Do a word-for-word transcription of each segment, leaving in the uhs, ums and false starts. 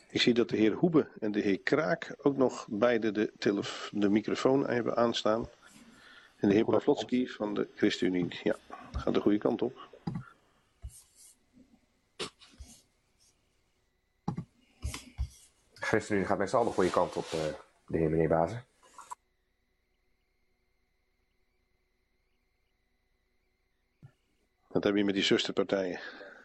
Ik zie dat de heer Hoebe en de heer Kraak ook nog beide de, telef- de microfoon hebben aanstaan. En de heer Pawlotski van de ChristenUnie. Ja, gaat de goede kant op. ChristenUnie gaat met z'n allen de goede kant op, uh, de heer meneer Bazen. Wat heb je met die zusterpartijen?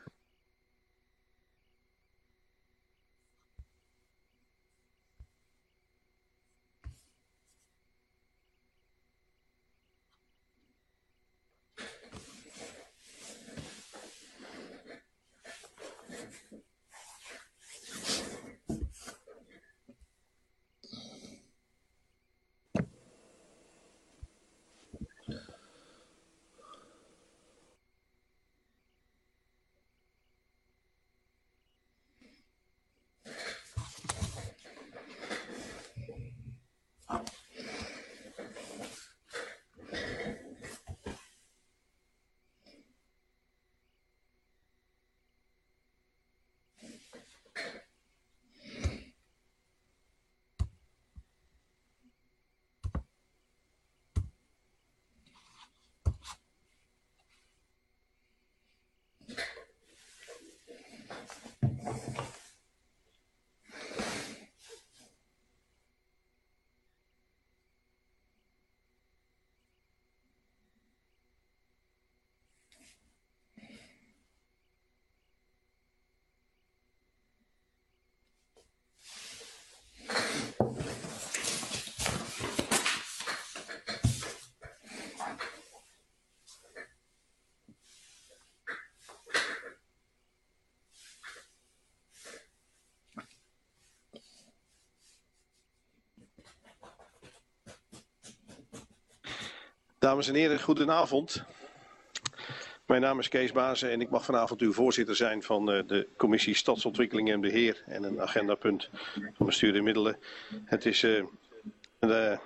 Dames en heren, goedenavond. Mijn naam is Kees Bazen en ik mag vanavond uw voorzitter zijn van de Commissie Stadsontwikkeling en Beheer en een agendapunt van bestuur en middelen. Het is uh, een,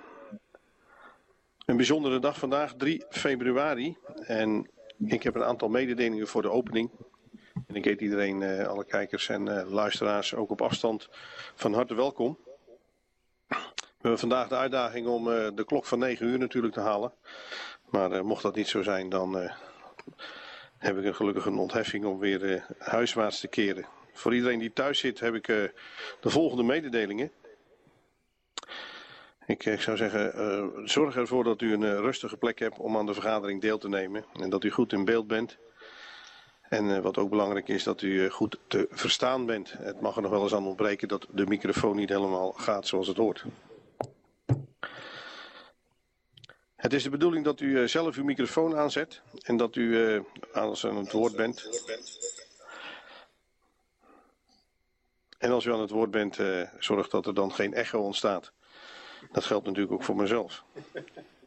een bijzondere dag vandaag, drie februari. En ik heb een aantal mededelingen voor de opening. En ik heet iedereen, uh, alle kijkers en uh, luisteraars, ook op afstand, van harte welkom. We hebben vandaag de uitdaging om uh, de klok van negen uur natuurlijk te halen. Maar uh, mocht dat niet zo zijn, dan uh, heb ik een gelukkig een ontheffing om weer uh, huiswaarts te keren. Voor iedereen die thuis zit heb ik uh, de volgende mededelingen. Ik, ik zou zeggen, uh, zorg ervoor dat u een uh, rustige plek hebt om aan de vergadering deel te nemen. En dat u goed in beeld bent. En uh, wat ook belangrijk is, dat u uh, goed te verstaan bent. Het mag er nog wel eens aan ontbreken dat de microfoon niet helemaal gaat zoals het hoort. Het is de bedoeling dat u uh, zelf uw microfoon aanzet en dat u uh, als u aan het woord bent. En als u aan het woord bent, uh, zorg dat er dan geen echo ontstaat. Dat geldt natuurlijk ook voor mezelf. Uh,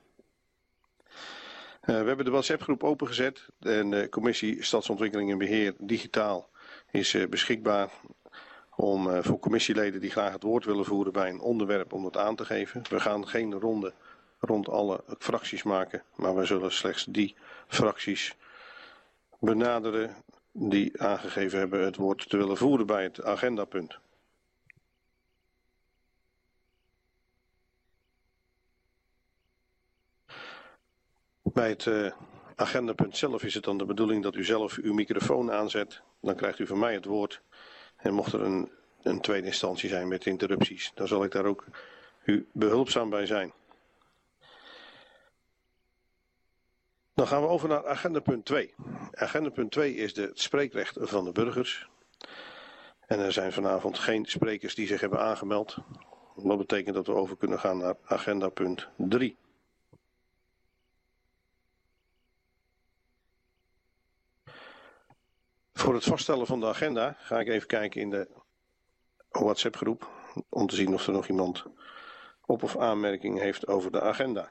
we hebben de WhatsApp-groep opengezet. En de Commissie Stadsontwikkeling en Beheer Digitaal is uh, beschikbaar om uh, voor commissieleden die graag het woord willen voeren bij een onderwerp om het aan te geven. We gaan geen ronde rond alle fracties maken, maar we zullen slechts die fracties benaderen die aangegeven hebben het woord te willen voeren bij het agendapunt. Bij het uh, agendapunt zelf is het dan de bedoeling dat u zelf uw microfoon aanzet. Dan krijgt u van mij het woord. En mocht er een, een tweede instantie zijn met interrupties, dan zal ik daar ook u behulpzaam bij zijn. Dan gaan we over naar agendapunt twee. Agendapunt twee is de, het spreekrecht van de burgers. En er zijn vanavond geen sprekers die zich hebben aangemeld. Dat betekent dat we over kunnen gaan naar agendapunt drie. Voor het vaststellen van de agenda ga ik even kijken in de WhatsApp-groep om te zien of er nog iemand op- of aanmerking heeft over de agenda.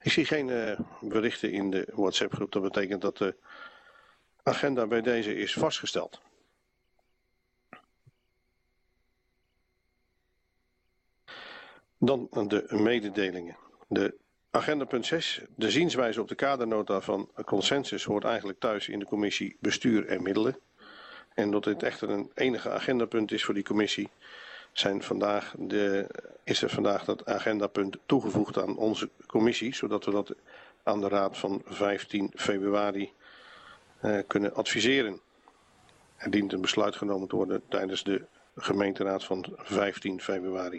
Ik zie geen uh, berichten in de WhatsApp-groep. Dat betekent dat de agenda bij deze is vastgesteld. Dan de mededelingen. De agenda punt zes, de zienswijze op de kadernota van consensus, hoort eigenlijk thuis in de commissie Bestuur en Middelen. En dat dit echter een enige agendapunt is voor die commissie, zijn vandaag de, is er vandaag dat agendapunt toegevoegd aan onze commissie, zodat we dat aan de raad van vijftien februari uh, kunnen adviseren. Er dient een besluit genomen te worden tijdens de gemeenteraad van vijftien februari.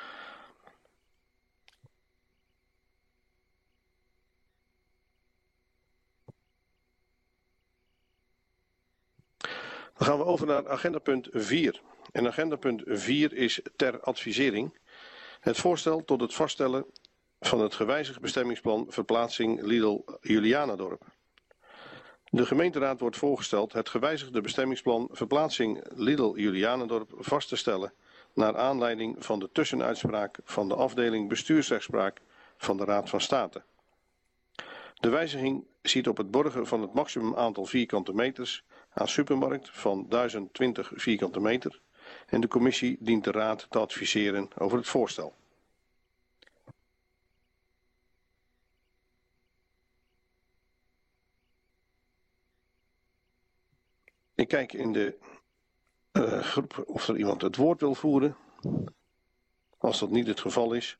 Dan gaan we over naar agendapunt vier. En agendapunt vier is ter advisering het voorstel tot het vaststellen van het gewijzigd bestemmingsplan verplaatsing Lidl Julianadorp. De gemeenteraad wordt voorgesteld het gewijzigde bestemmingsplan verplaatsing Lidl Julianadorp vast te stellen naar aanleiding van de tussenuitspraak van de afdeling bestuursrechtspraak van de Raad van State. De wijziging ziet op het borgen van het maximum aantal vierkante meters aan supermarkt van duizend twintig vierkante meter en de commissie dient de raad te adviseren over het voorstel. Ik kijk in de uh, groep of er iemand het woord wil voeren. Als dat niet het geval is,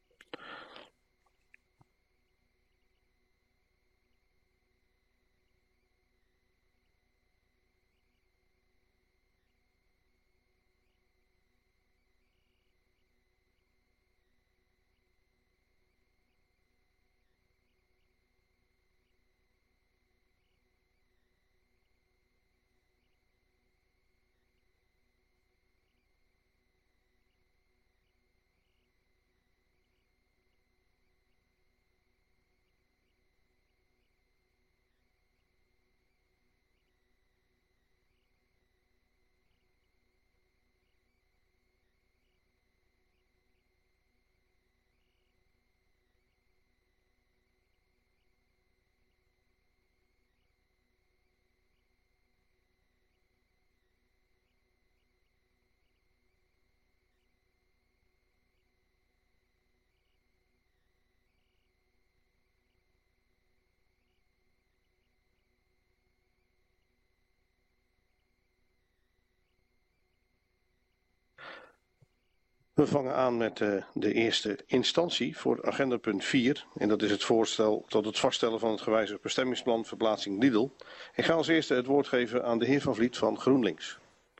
we vangen aan met uh, de eerste instantie voor agendapunt vier. En dat is het voorstel tot het vaststellen van het gewijzigd bestemmingsplan verplaatsing Lidl. Ik ga als eerste het woord geven aan de heer Van Vliet van GroenLinks.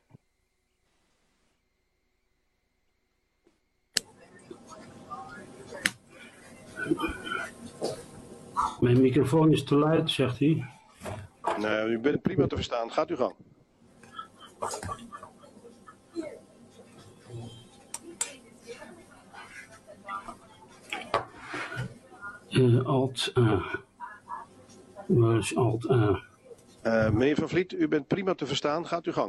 Mijn microfoon is te luid, zegt hij. Nou, u bent prima te verstaan. Gaat uw gang. Uh, alt A. Waar is alt A? Uh, meneer Van Vliet, u bent prima te verstaan. Gaat uw gang.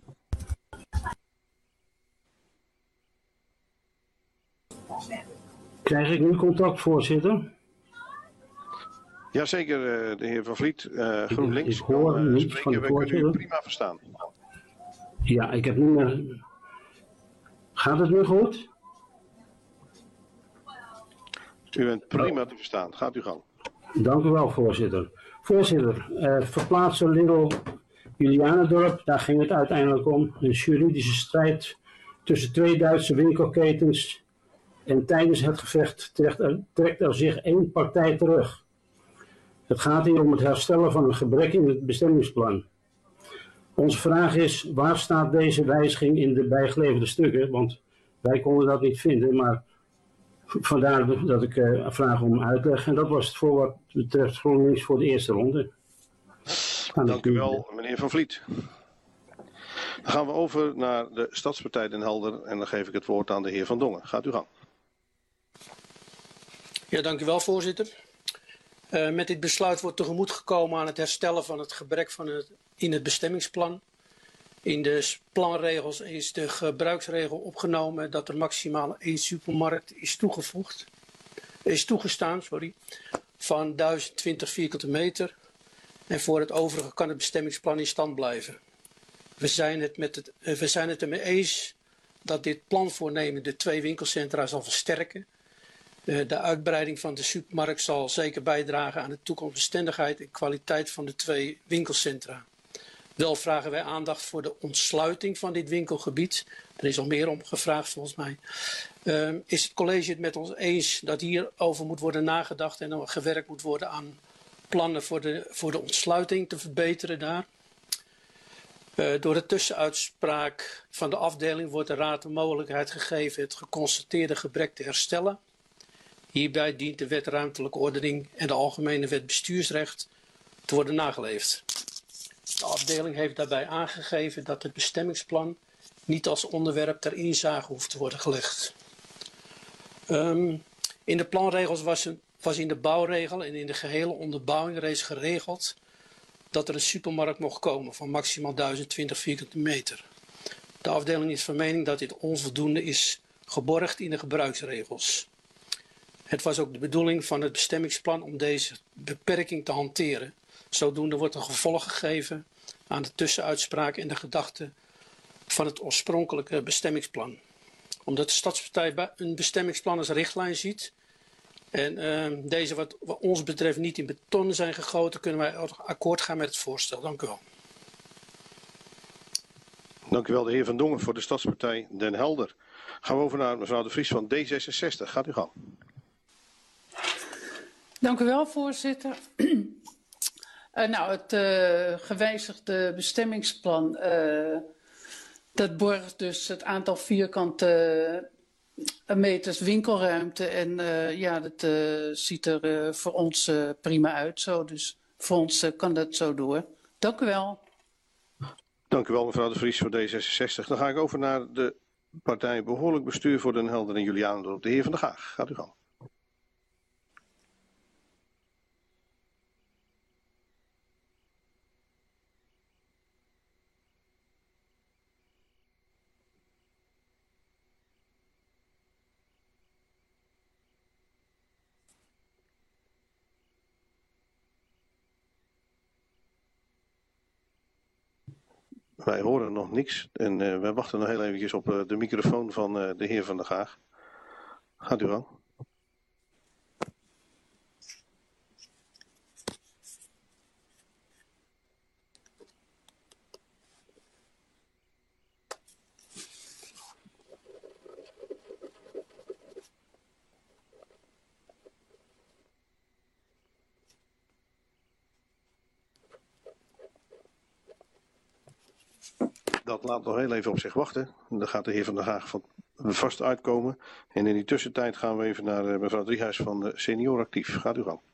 Krijg ik nu contact, voorzitter? Jazeker, uh, de heer Van Vliet, uh, GroenLinks. Ik, ik hoor kan, uh, niet spreken. van de We voorzitter. kunnen u prima verstaan. Ja, ik heb nu meer... Gaat het nu goed? U bent prima te verstaan. Gaat uw gang. Dank u wel, voorzitter. Voorzitter, uh, verplaatsen Lidl Julianadorp, daar ging het uiteindelijk om. Een juridische strijd tussen twee Duitse winkelketens. En tijdens het gevecht trekt er, trekt er zich één partij terug. Het gaat hier om het herstellen van een gebrek in het bestemmingsplan. Onze vraag is, waar staat deze wijziging in de bijgeleverde stukken? Want wij konden dat niet vinden, maar vandaar dat ik uh, vraag om uitleg. En dat was het voor wat betreft GroenLinks voor de eerste ronde. Dank u wel, meneer Van Vliet. Dan gaan we over naar de Stadspartij Den Helder en dan geef ik het woord aan de heer Van Dongen. Gaat u gang. Ja, dank u wel, voorzitter. Uh, met dit besluit wordt tegemoet gekomen aan het herstellen van het gebrek van het, in het bestemmingsplan. In de planregels is de gebruiksregel opgenomen dat er maximaal één supermarkt is toegevoegd, is toegestaan, sorry, van duizend twintig vierkante meter. En voor het overige kan het bestemmingsplan in stand blijven. We zijn het, met het, we zijn het ermee eens dat dit planvoornemen de twee winkelcentra zal versterken. De uitbreiding van de supermarkt zal zeker bijdragen aan de toekomstbestendigheid en kwaliteit van de twee winkelcentra. Wel vragen wij aandacht voor de ontsluiting van dit winkelgebied. Er is al meer om gevraagd volgens mij. Uh, is het college het met ons eens dat hierover moet worden nagedacht en er gewerkt moet worden aan plannen voor de, voor de ontsluiting te verbeteren daar? Uh, door de tussenuitspraak van de afdeling wordt de raad de mogelijkheid gegeven het geconstateerde gebrek te herstellen. Hierbij dient de wet ruimtelijke ordening en de algemene wet bestuursrecht te worden nageleefd. De afdeling heeft daarbij aangegeven dat het bestemmingsplan niet als onderwerp ter inzage hoeft te worden gelegd. Um, in de planregels was, een, was in de bouwregel en in de gehele onderbouwing reeds geregeld dat er een supermarkt mocht komen van maximaal duizend twintig vierkante meter. De afdeling is van mening dat dit onvoldoende is geborgd in de gebruiksregels. Het was ook de bedoeling van het bestemmingsplan om deze beperking te hanteren. Zodoende wordt een gevolg gegeven aan de tussenuitspraak en de gedachte van het oorspronkelijke bestemmingsplan. Omdat de Stadspartij een bestemmingsplan als richtlijn ziet en uh, deze wat, wat ons betreft niet in beton zijn gegoten, kunnen wij akkoord gaan met het voorstel. Dank u wel. Dank u wel, de heer Van Dongen voor de Stadspartij Den Helder. Gaan we over naar mevrouw De Vries van D zesenzestig. Gaat u gang. Dank u wel, voorzitter. uh, nou, het uh, gewijzigde bestemmingsplan, uh, dat borgt dus het aantal vierkante uh, meters winkelruimte. En uh, ja, dat uh, ziet er uh, voor ons uh, prima uit zo. Dus voor ons uh, kan dat zo door. Dank u wel. Dank u wel, mevrouw De Vries voor D zesenzestig. Dan ga ik over naar de partij Behoorlijk Bestuur voor Den Helder en Julianendorp. De heer Van der Gaag, gaat u gang. Wij horen nog niks en uh, wij wachten nog heel eventjes op uh, de microfoon van uh, de heer Van der Gaag. Gaat u gang. Dat laat nog heel even op zich wachten. Dan gaat de heer Van der Gaag van vast uitkomen. En in die tussentijd gaan we even naar mevrouw Driehuis van de Senior Actief. Gaat u gang.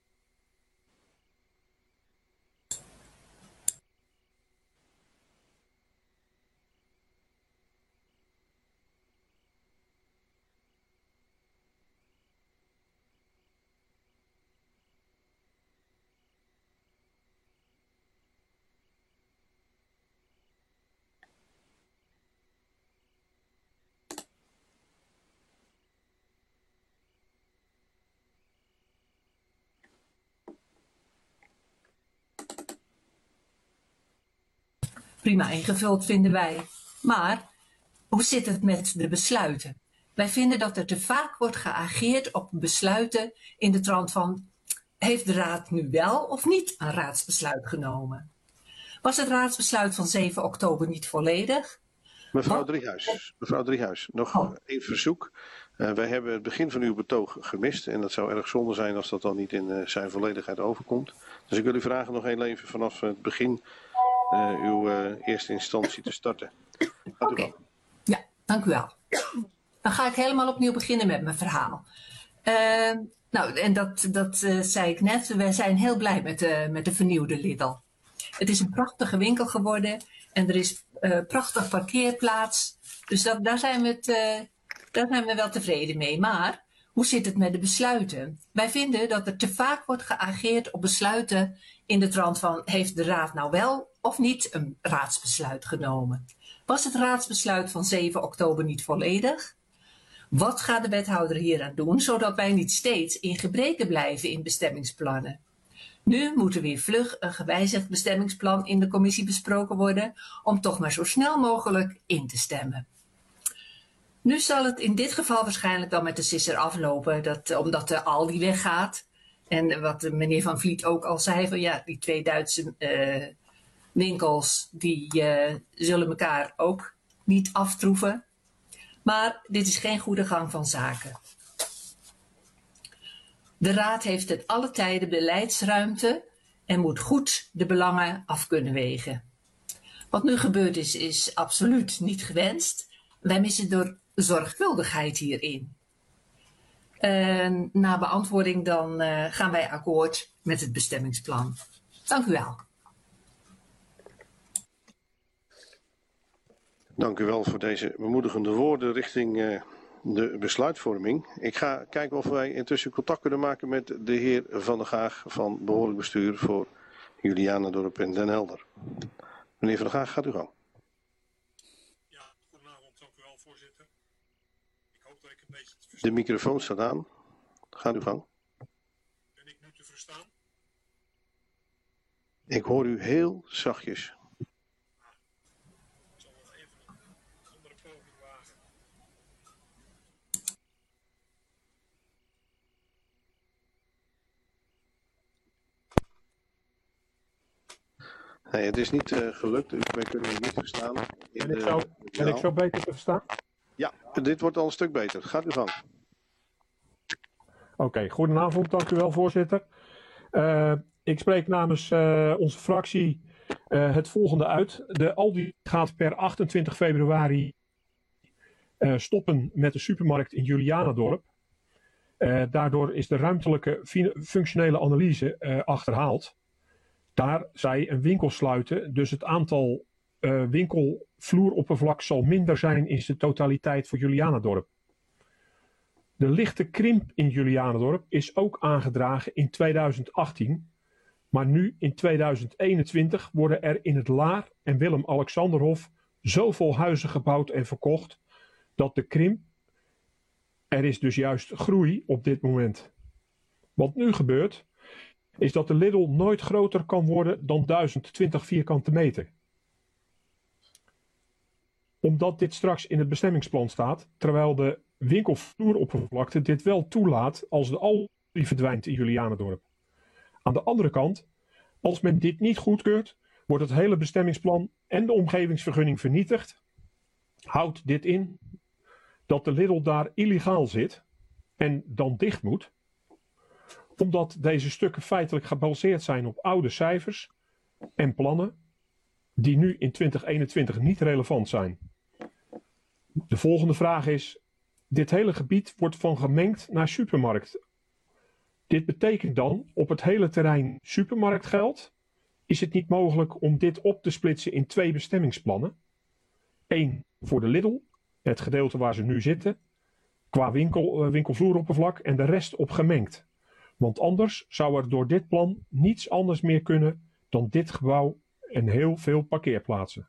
Prima ingevuld vinden wij. Maar hoe zit het met de besluiten? Wij vinden dat er te vaak wordt geageerd op besluiten in de trant van: heeft de raad nu wel of niet een raadsbesluit genomen? Was het raadsbesluit van zeven oktober niet volledig? Mevrouw Driehuis, mevrouw Driehuis, nog oh. één verzoek. Uh, wij hebben het begin van uw betoog gemist en dat zou erg zonde zijn als dat dan niet in uh, zijn volledigheid overkomt. Dus ik wil u vragen nog heel even vanaf het begin Uh, uw uh, eerste instantie te starten. Gaat u okay. Ja, dank u wel. Dan ga ik helemaal opnieuw beginnen met mijn verhaal. Uh, nou, en dat, dat uh, zei ik net. We zijn heel blij met de, met de vernieuwde Lidl. Het is een prachtige winkel geworden en er is uh, prachtig parkeerplaats. Dus dat, daar, zijn we het, uh, daar zijn we wel tevreden mee. Maar hoe zit het met de besluiten? Wij vinden dat er te vaak wordt geageerd op besluiten in de trant van: heeft de raad nou wel of niet een raadsbesluit genomen? Was het raadsbesluit van zeven oktober niet volledig? Wat gaat de wethouder hier aan doen, zodat wij niet steeds in gebreke blijven in bestemmingsplannen? Nu moet er weer vlug een gewijzigd bestemmingsplan in de commissie besproken worden om toch maar zo snel mogelijk in te stemmen. Nu zal het in dit geval waarschijnlijk dan met de sisser aflopen, dat, omdat de Aldi weggaat. En wat de meneer Van Vliet ook al zei, van ja, die twee Duitse uh, winkels die uh, zullen elkaar ook niet aftroeven. Maar dit is geen goede gang van zaken. De Raad heeft ten alle tijde beleidsruimte en moet goed de belangen af kunnen wegen. Wat nu gebeurd is, is absoluut niet gewenst. Wij missen door zorgvuldigheid hierin. Uh, na beantwoording dan uh, gaan wij akkoord met het bestemmingsplan. Dank u wel. Dank u wel voor deze bemoedigende woorden richting uh, de besluitvorming. Ik ga kijken of wij intussen contact kunnen maken met de heer Van der Gaag van Behoorlijk Bestuur voor Julianadorp en Den Helder. Meneer Van der Gaag, gaat u gang. Ja, goedenavond. Dank u wel, voorzitter. Ik hoop dat ik een beetje te verstaan. De microfoon staat aan. Gaat u gang. Ben ik nu te verstaan? Ik hoor u heel zachtjes. Ik zal nog even een andere poging wagen. Nee, het is niet uh, gelukt. Wij kunnen u niet verstaan. In Ben ik, de, zo, ben ik zo beter te verstaan? Ja, dit wordt al een stuk beter. Gaat u gang. Oké, okay, goedenavond. Dank u wel, voorzitter. Uh, ik spreek namens uh, onze fractie uh, het volgende uit. De Aldi gaat per achtentwintig februari uh, stoppen met de supermarkt in Julianadorp. Uh, daardoor is de ruimtelijke functionele analyse uh, achterhaald. Daar zij een winkel sluiten, dus het aantal uh, winkelvloeroppervlak zal minder zijn in zijn totaliteit voor Julianadorp. De lichte krimp in Julianadorp is ook aangedragen in tweeduizend achttien, maar nu in tweeduizend eenentwintig worden er in het Laar en Willem-Alexanderhof zoveel huizen gebouwd en verkocht dat de krimp, er is dus juist groei op dit moment. Wat nu gebeurt, is dat de Lidl nooit groter kan worden dan duizend twintig vierkante meter. Omdat dit straks in het bestemmingsplan staat, terwijl de winkelvloeroppervlakte dit wel toelaat als de Aldi verdwijnt in Julianadorp. Aan de andere kant, als men dit niet goedkeurt, wordt het hele bestemmingsplan en de omgevingsvergunning vernietigd. Houdt dit in dat de Lidl daar illegaal zit en dan dicht moet, omdat deze stukken feitelijk gebaseerd zijn op oude cijfers en plannen die nu in twintig eenentwintig niet relevant zijn. De volgende vraag is, dit hele gebied wordt van gemengd naar supermarkt. Dit betekent dan op het hele terrein supermarktgeld. Is het niet mogelijk om dit op te splitsen in twee bestemmingsplannen? Eén voor de Lidl, het gedeelte waar ze nu zitten, qua winkel, winkelvloeroppervlak en de rest op gemengd. Want anders zou er door dit plan niets anders meer kunnen dan dit gebouw en heel veel parkeerplaatsen.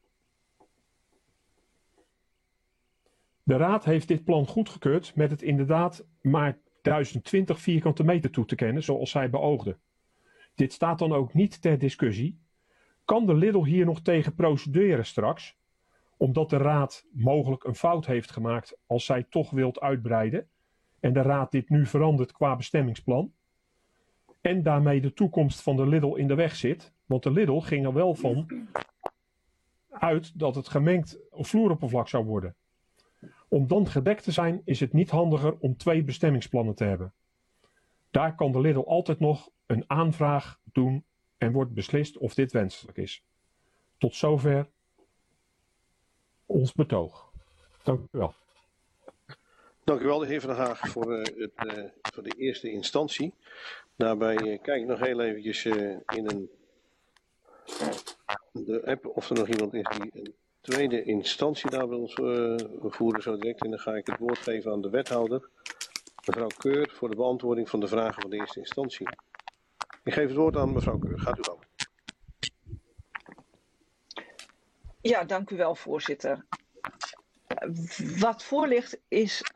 De Raad heeft dit plan goedgekeurd met het inderdaad maar duizend twintig vierkante meter toe te kennen, zoals zij beoogde. Dit staat dan ook niet ter discussie. Kan de Lidl hier nog tegen procederen straks, omdat de Raad mogelijk een fout heeft gemaakt als zij toch wilt uitbreiden en de Raad dit nu verandert qua bestemmingsplan en daarmee de toekomst van de Lidl in de weg zit, want de Lidl ging er wel van uit dat het gemengd vloeroppervlak zou worden. Om dan gedekt te zijn is het niet handiger om twee bestemmingsplannen te hebben. Daar kan de Lidl altijd nog een aanvraag doen en wordt beslist of dit wenselijk is. Tot zover ons betoog. Dank u wel. Dank u wel, de heer Van der Gaag, voor, uh, het, uh, voor de eerste instantie. Daarbij uh, kijk ik nog heel eventjes uh, in een, de app of er nog iemand is die een tweede instantie daar wil ons uh, voeren zo direct. En dan ga ik het woord geven aan de wethouder, mevrouw Keur, voor de beantwoording van de vragen van de eerste instantie. Ik geef het woord aan mevrouw Keur. Gaat u gang. Ja, dank u wel, voorzitter. Wat voor ligt is een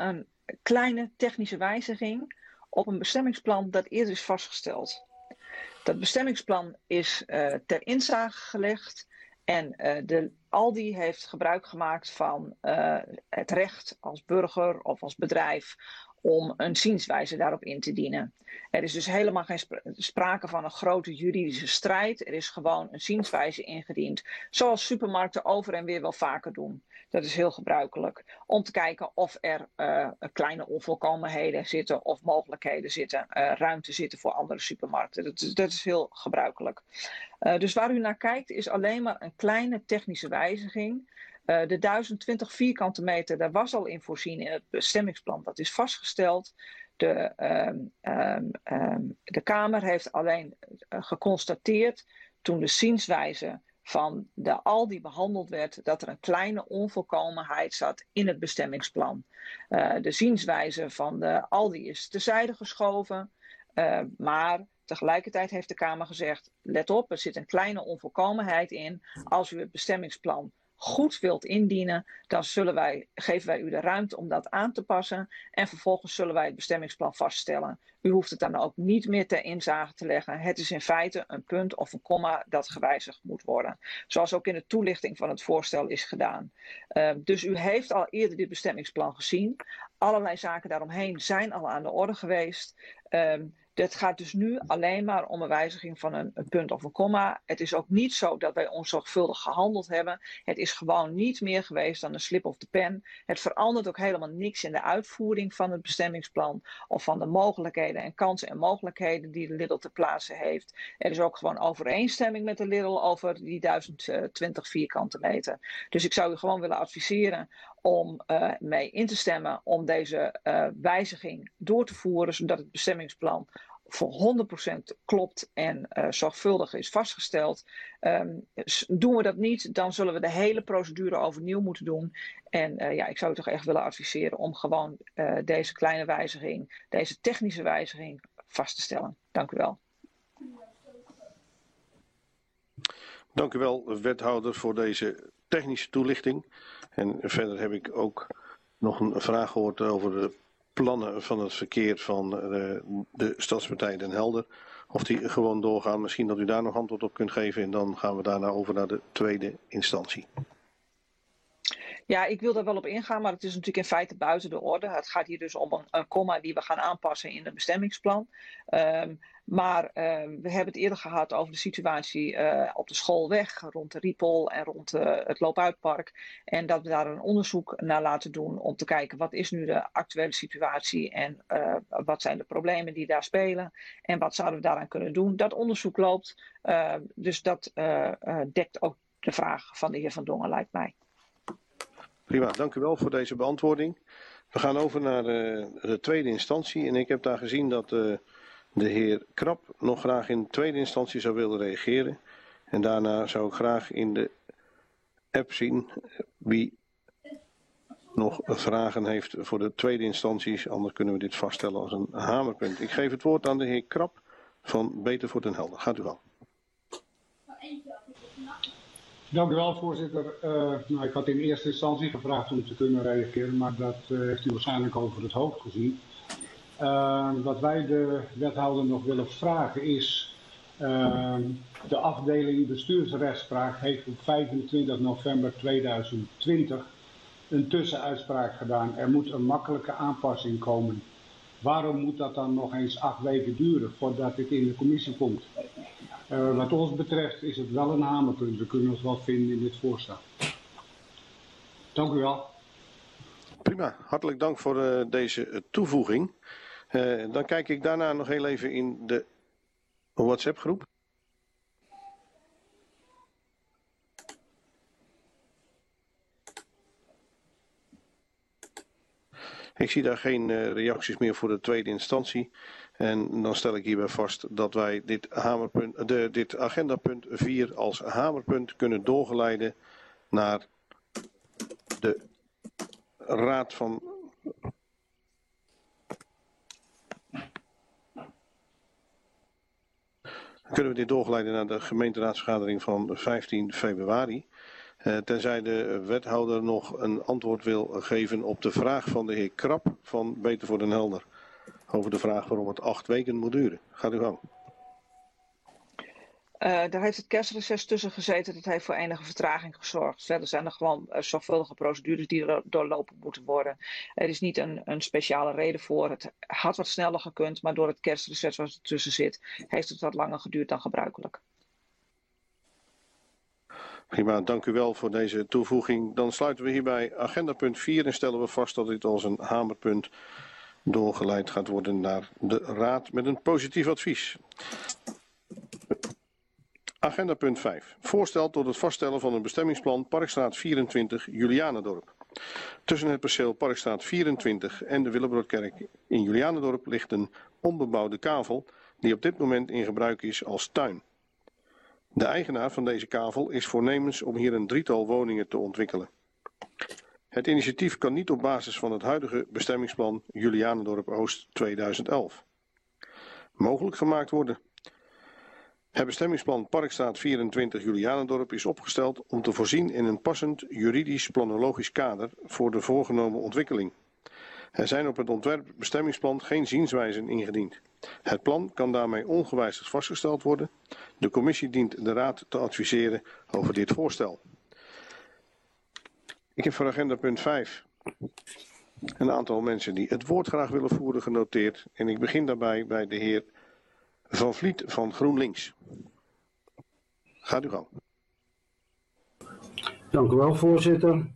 kleine technische wijziging op een bestemmingsplan dat eerder is vastgesteld. Dat bestemmingsplan is uh, ter inzage gelegd en uh, de Aldi heeft gebruik gemaakt van uh, het recht als burger of als bedrijf om een zienswijze daarop in te dienen. Er is dus helemaal geen spra- sprake van een grote juridische strijd. Er is gewoon een zienswijze ingediend, zoals supermarkten over en weer wel vaker doen. Dat is heel gebruikelijk. Om te kijken of er uh, kleine onvolkomenheden zitten of mogelijkheden zitten, uh, ruimte zitten voor andere supermarkten. Dat is, dat is heel gebruikelijk. Uh, dus waar u naar kijkt is alleen maar een kleine technische wijziging. Uh, de duizend twintig vierkante meter, daar was al in voorzien in het bestemmingsplan. Dat is vastgesteld. De, um, um, um, de Kamer heeft alleen uh, geconstateerd toen de zienswijze van de Aldi behandeld werd, dat er een kleine onvolkomenheid zat in het bestemmingsplan. Uh, de zienswijze van de Aldi is terzijde geschoven, uh, maar tegelijkertijd heeft de Kamer gezegd, let op, er zit een kleine onvolkomenheid in. Als u het bestemmingsplan goed wilt indienen, dan zullen wij, geven wij u de ruimte om dat aan te passen en vervolgens zullen wij het bestemmingsplan vaststellen. U hoeft het dan ook niet meer ter inzage te leggen. Het is in feite een punt of een komma dat gewijzigd moet worden. Zoals ook in de toelichting van het voorstel is gedaan. Uh, dus u heeft al eerder dit bestemmingsplan gezien. Allerlei zaken daaromheen zijn al aan de orde geweest. Uh, Het gaat dus nu alleen maar om een wijziging van een, een punt of een komma. Het is ook niet zo dat wij onzorgvuldig gehandeld hebben. Het is gewoon niet meer geweest dan een slip of de pen. Het verandert ook helemaal niks in de uitvoering van het bestemmingsplan of van de mogelijkheden en kansen en mogelijkheden die de Lidl te plaatsen heeft. Er is ook gewoon overeenstemming met de Lidl over die duizend twintig vierkante meter. Dus ik zou u gewoon willen adviseren om uh, mee in te stemmen om deze uh, wijziging door te voeren, zodat het bestemmingsplan voor honderd procent klopt en uh, zorgvuldig is vastgesteld. Um, doen we dat niet, dan zullen we de hele procedure overnieuw moeten doen. En uh, ja, ik zou u toch echt willen adviseren om gewoon uh, deze kleine wijziging, deze technische wijziging vast te stellen. Dank u wel. Dank u wel, wethouder, voor deze technische toelichting. En verder heb ik ook nog een vraag gehoord over de plannen van het verkeer van de, de Stadspartij Den Helder. Of die gewoon doorgaan. Misschien dat u daar nog antwoord op kunt geven. En dan gaan we daarna over naar de tweede instantie. Ja, ik wil daar wel op ingaan, maar het is natuurlijk in feite buiten de orde. Het gaat hier dus om een, een komma die we gaan aanpassen in het bestemmingsplan. Um, maar uh, we hebben het eerder gehad over de situatie uh, op de schoolweg, rond de Riepel en rond uh, het Loopuitpark. En dat we daar een onderzoek naar laten doen om te kijken wat is nu de actuele situatie en uh, wat zijn de problemen die daar spelen. En wat zouden we daaraan kunnen doen. Dat onderzoek loopt, uh, dus dat uh, uh, dekt ook de vraag van de heer Van Dongen, lijkt mij. Prima, dank u wel voor deze beantwoording. We gaan over naar de, de tweede instantie en ik heb daar gezien dat uh, de heer Krap nog graag in de tweede instantie zou willen reageren. En daarna zou ik graag in de app zien wie nog vragen heeft voor de tweede instanties. Anders kunnen we dit vaststellen als een hamerpunt. Ik geef het woord aan de heer Krap van Beter voor Den Helder. Gaat u wel. Dank u wel, voorzitter. Uh, nou, ik had in eerste instantie gevraagd om te kunnen reageren, maar dat uh, heeft u waarschijnlijk over het hoofd gezien. Uh, wat wij de wethouder nog willen vragen is, uh, de afdeling bestuursrechtspraak heeft op vijfentwintig november tweeduizend twintig een tussenuitspraak gedaan. Er moet een makkelijke aanpassing komen. Waarom moet dat dan nog eens acht weken duren voordat dit in de commissie komt? Uh, wat ons betreft is het wel een hamerpunt. We kunnen ons wel vinden in dit voorstel. Dank u wel. Prima, hartelijk dank voor uh, deze toevoeging. Uh, dan kijk ik daarna nog heel even in de WhatsApp groep. Ik zie daar geen uh, reacties meer voor de tweede instantie. En dan stel ik hierbij vast dat wij dit, hamerpunt, de, dit agendapunt vier als hamerpunt kunnen doorgeleiden naar de raad van... Kunnen we dit doorgeleiden naar de gemeenteraadsvergadering van vijftien februari. Uh, tenzij de wethouder nog een antwoord wil geven op de vraag van de heer Krap van Beter voor Den Helder. Over de vraag waarom het acht weken moet duren. Gaat u gang. Uh, daar heeft het kerstreces tussen gezeten. Dat heeft voor enige vertraging gezorgd. Verder zijn er gewoon uh, zorgvuldige procedures die er doorlopen moeten worden. Er is niet een, een speciale reden voor. Het had wat sneller gekund, maar door het kerstreces wat er tussen zit, heeft het wat langer geduurd dan gebruikelijk. Prima, dank u wel voor deze toevoeging. Dan sluiten we hierbij agenda punt vier en stellen we vast dat dit als een hamerpunt doorgeleid gaat worden naar de Raad met een positief advies. Agenda punt vijf. Voorstel tot het vaststellen van een bestemmingsplan Parkstraat vierentwintig Julianendorp. Tussen het perceel Parkstraat vierentwintig en de Willebroordkerk in Julianendorp ligt een onbebouwde kavel die op dit moment in gebruik is als tuin. De eigenaar van deze kavel is voornemens om hier een drietal woningen te ontwikkelen. Het initiatief kan niet op basis van het huidige bestemmingsplan Julianendorp Oost tweeduizend elf mogelijk gemaakt worden. Het bestemmingsplan Parkstraat vierentwintig Julianendorp is opgesteld om te voorzien in een passend juridisch planologisch kader voor de voorgenomen ontwikkeling. Er zijn op het ontwerpbestemmingsplan geen zienswijzen ingediend. Het plan kan daarmee ongewijzigd vastgesteld worden. De commissie dient de Raad te adviseren over dit voorstel. Ik heb voor agenda punt vijf een aantal mensen die het woord graag willen voeren genoteerd. En ik begin daarbij bij de heer Van Vliet van GroenLinks. Gaat u gang. Dank u wel, voorzitter.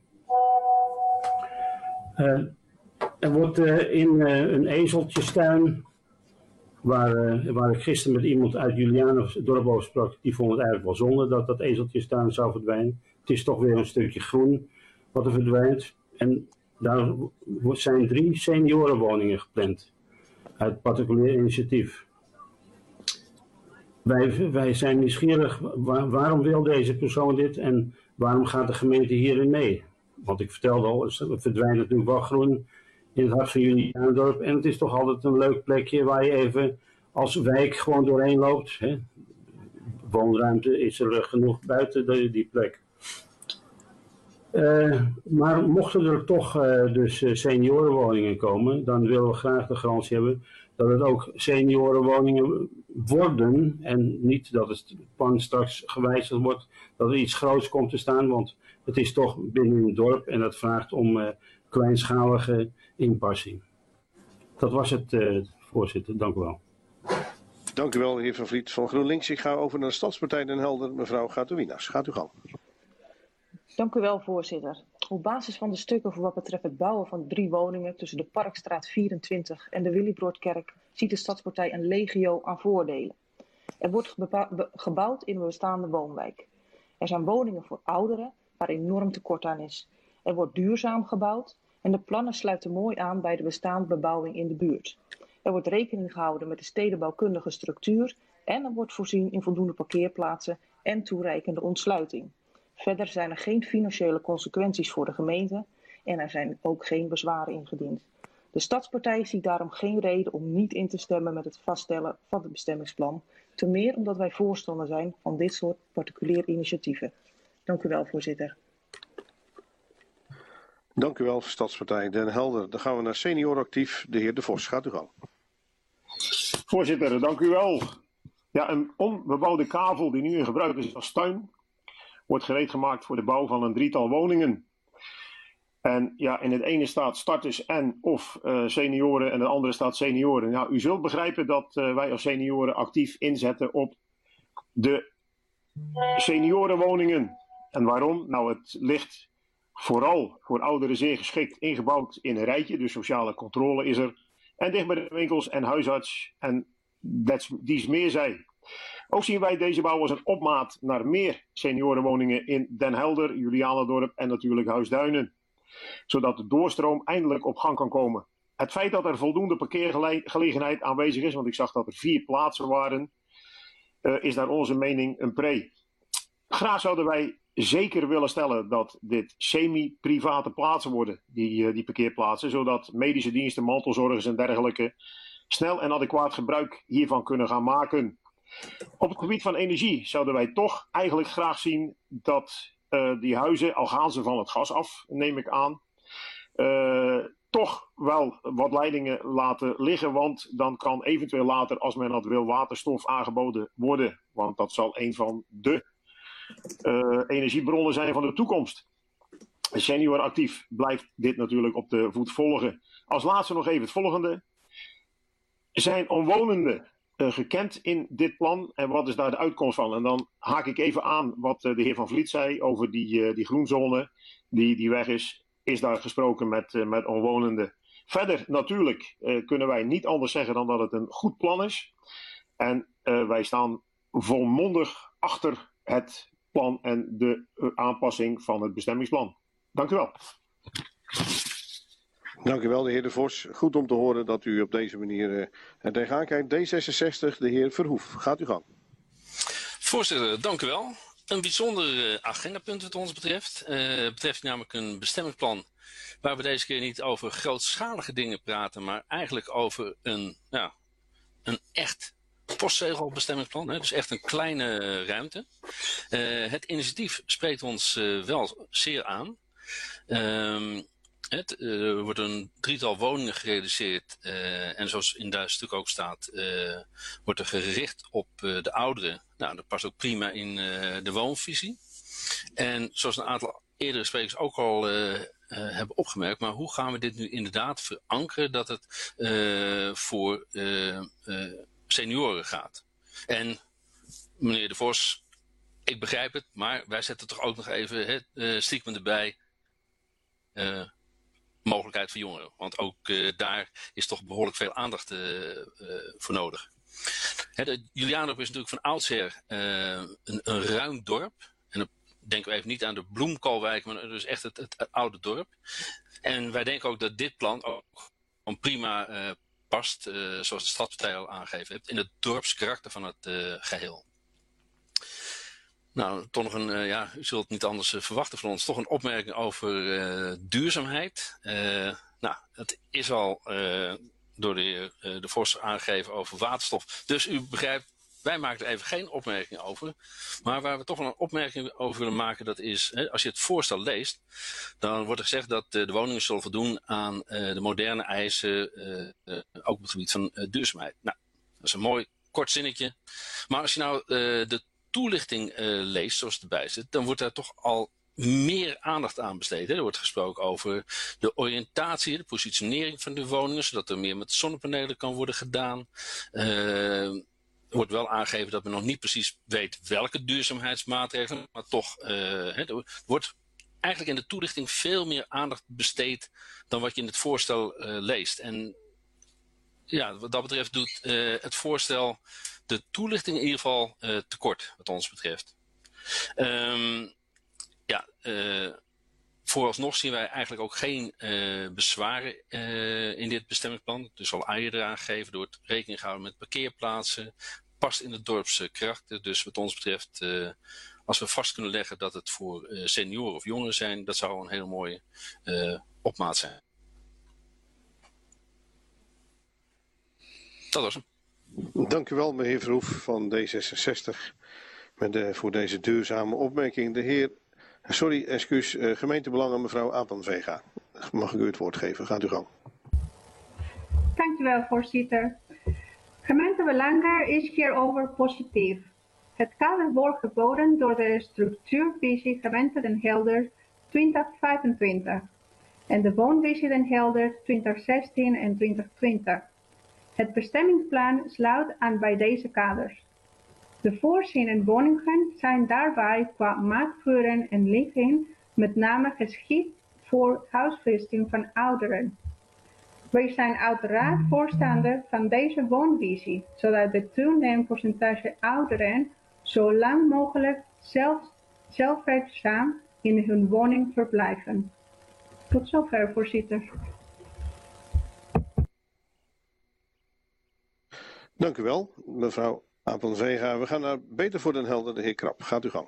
Uh, er wordt uh, in uh, een ezeltjestuin, waar, uh, waar ik gisteren met iemand uit Julianendorp over sprak, die vond het eigenlijk wel zonde dat dat ezeltjestuin zou verdwijnen. Het is toch weer een stukje groen wat er verdwijnt. En daar zijn drie seniorenwoningen gepland uit particulier initiatief. Wij, wij zijn nieuwsgierig, waar, waarom wil deze persoon dit en waarom gaat de gemeente hierin mee? Want ik vertelde al, het verdwijnt natuurlijk wel groen in het hart van Julianendorp. En het is toch altijd een leuk plekje waar je even als wijk gewoon doorheen loopt. Hè? Woonruimte is er genoeg buiten de, die plek. Uh, maar mochten er toch uh, dus uh, seniorenwoningen komen, dan willen we graag de garantie hebben dat het ook seniorenwoningen worden en niet dat het plan straks gewijzigd wordt, dat er iets groots komt te staan, want het is toch binnen het dorp en dat vraagt om uh, kleinschalige inpassing. Dat was het, uh, voorzitter. Dank u wel. Dank u wel, heer Van Vliet van GroenLinks. Ik ga over naar de Stadspartij Den Helder. Mevrouw Gatouwinas, gaat u gang. Dank u wel, voorzitter. Op basis van de stukken voor wat betreft het bouwen van drie woningen tussen de Parkstraat vierentwintig en de Willebroordkerk ziet de Stadspartij een legio aan voordelen. Er wordt gebouwd in een bestaande woonwijk. Er zijn woningen voor ouderen waar enorm tekort aan is. Er wordt duurzaam gebouwd en de plannen sluiten mooi aan bij de bestaande bebouwing in de buurt. Er wordt rekening gehouden met de stedenbouwkundige structuur en er wordt voorzien in voldoende parkeerplaatsen en toereikende ontsluiting. Verder zijn er geen financiële consequenties voor de gemeente en er zijn ook geen bezwaren ingediend. De Stadspartij ziet daarom geen reden om niet in te stemmen met het vaststellen van het bestemmingsplan. Te meer omdat wij voorstander zijn van dit soort particuliere initiatieven. Dank u wel, voorzitter. Dank u wel, Stadspartij Den Helder. Dan gaan we naar Senioractief. De heer De Vos, gaat u gang. Voorzitter, dank u wel. Ja, een onbebouwde kavel die nu in gebruik is als tuin wordt gereed gemaakt voor de bouw van een drietal woningen. En ja, in het ene staat starters en of uh, senioren en de andere staat senioren. Ja, u zult begrijpen dat uh, wij als senioren actief inzetten op de seniorenwoningen. En waarom? Nou, het ligt vooral voor ouderen zeer geschikt ingebouwd in een rijtje. Dus sociale controle is er. En dicht bij de winkels en huisarts. En die is meer zij. Ook zien wij deze bouw als een opmaat naar meer seniorenwoningen in Den Helder, Julianendorp en natuurlijk Huisduinen. Zodat de doorstroom eindelijk op gang kan komen. Het feit dat er voldoende parkeergelegenheid aanwezig is, want ik zag dat er vier plaatsen waren, uh, is naar onze mening een pre. Graag zouden wij zeker willen stellen dat dit semi-private plaatsen worden, die, uh, die parkeerplaatsen, zodat medische diensten, mantelzorgers en dergelijke snel en adequaat gebruik hiervan kunnen gaan maken. Op het gebied van energie zouden wij toch eigenlijk graag zien dat uh, die huizen, al gaan ze van het gas af, neem ik aan, uh, toch wel wat leidingen laten liggen. Want dan kan eventueel later, als men dat wil, waterstof aangeboden worden. Want dat zal een van de uh, energiebronnen zijn van de toekomst. Senior Actief blijft dit natuurlijk op de voet volgen. Als laatste nog even het volgende. Zijn omwonenden uh, gekend in dit plan en wat is daar de uitkomst van? En dan haak ik even aan wat uh, de heer Van Vliet zei over die, uh, die groenzone die, die weg is. Is daar gesproken met, uh, met omwonenden. Verder natuurlijk uh, kunnen wij niet anders zeggen dan dat het een goed plan is. En uh, wij staan volmondig achter het plan en de uh, aanpassing van het bestemmingsplan. Dank u wel. Dank u wel, de heer De Vos. Goed om te horen dat u op deze manier uh, er tegenaan kijkt. D zesenzestig, de heer Verhoef. Gaat u gang. Voorzitter, dank u wel. Een bijzonder uh, agendapunt wat ons betreft. Uh, het betreft namelijk een bestemmingsplan waar we deze keer niet over grootschalige dingen praten, maar eigenlijk over een, ja, een echt postzegelbestemmingsplan. Hè? Dus echt een kleine uh, ruimte. Uh, het initiatief spreekt ons uh, wel zeer aan. Um, Het, uh, er wordt een drietal woningen gerealiseerd uh, en zoals in dat stuk ook staat, uh, wordt er gericht op uh, de ouderen. Nou, dat past ook prima in uh, de woonvisie. En zoals een aantal eerdere sprekers ook al uh, uh, hebben opgemerkt, maar hoe gaan we dit nu inderdaad verankeren dat het uh, voor uh, uh, senioren gaat? En meneer De Vos, ik begrijp het, maar wij zetten toch ook nog even het uh, stiekem erbij. Uh, mogelijkheid voor jongeren. Want ook uh, daar is toch behoorlijk veel aandacht uh, uh, voor nodig. Hè, de Julianendorp is natuurlijk van oudsher uh, een, een ruim dorp. En dan denken we even niet aan de Bloemkoolwijk, maar dus echt het, het, het oude dorp. En wij denken ook dat dit plan ook prima uh, past, uh, zoals de Stadspartij al aangegeven heeft, in het dorpskarakter van het uh, geheel. Nou, toch nog een, uh, ja, u zult het niet anders uh, verwachten van ons, toch een opmerking over uh, duurzaamheid. Uh, nou, het is al uh, door de heer uh, De Vos aangegeven over waterstof. Dus u begrijpt, wij maken er even geen opmerking over. Maar waar we toch wel een opmerking over willen maken, dat is, hè, als je het voorstel leest, dan wordt er gezegd dat uh, de woningen zullen voldoen aan uh, de moderne eisen, uh, uh, ook op het gebied van uh, duurzaamheid. Nou, dat is een mooi kort zinnetje. Maar als je nou uh, de toelichting uh, leest, zoals het erbij zit, dan wordt daar toch al meer aandacht aan besteed. Hè? Er wordt gesproken over de oriëntatie, de positionering van de woningen, zodat er meer met zonnepanelen kan worden gedaan. Uh, er wordt wel aangegeven dat men nog niet precies weet welke duurzaamheidsmaatregelen, maar toch, uh, hè, er wordt eigenlijk in de toelichting veel meer aandacht besteed dan wat je in het voorstel uh, leest. En ja, wat dat betreft doet uh, het voorstel de toelichting in ieder geval uh, tekort, wat ons betreft. Um, ja, uh, vooralsnog zien wij eigenlijk ook geen uh, bezwaren uh, in dit bestemmingsplan. Dus al eerder aangegeven, door het rekening houden met parkeerplaatsen, past in het dorpse karakter. Dus wat ons betreft, uh, als we vast kunnen leggen dat het voor uh, senioren of jongeren zijn, dat zou een hele mooie uh, opmaat zijn. Dat was hem. Dank u wel, meneer Verhoef van D zesenzestig, met de, voor deze duurzame opmerking. De heer, sorry, excuus, uh, gemeentebelangen, mevrouw Apenvega. Mag ik u het woord geven? Gaat u gang. Dank u wel, voorzitter. Gemeentebelangen is hierover positief. Het kader wordt geboden door de structuurvisie Gemeente Den Helder twintig vijfentwintig en de woonvisie Den Helder twintig zestien en twintig twintig. Het bestemmingsplan sluit aan bij deze kaders. De voorziene woningen zijn daarbij qua maatvoering en ligging met name geschikt voor huisvesting van ouderen. Wij zijn uiteraard voorstander van deze woonvisie, zodat het toenemend percentage ouderen zo lang mogelijk zelf, zelfwerkzaam in hun woning verblijven. Tot zover, voorzitter. Dank u wel, mevrouw Apenvega. We gaan naar Beter voor Den Helder, de heer Krap. Gaat u gang.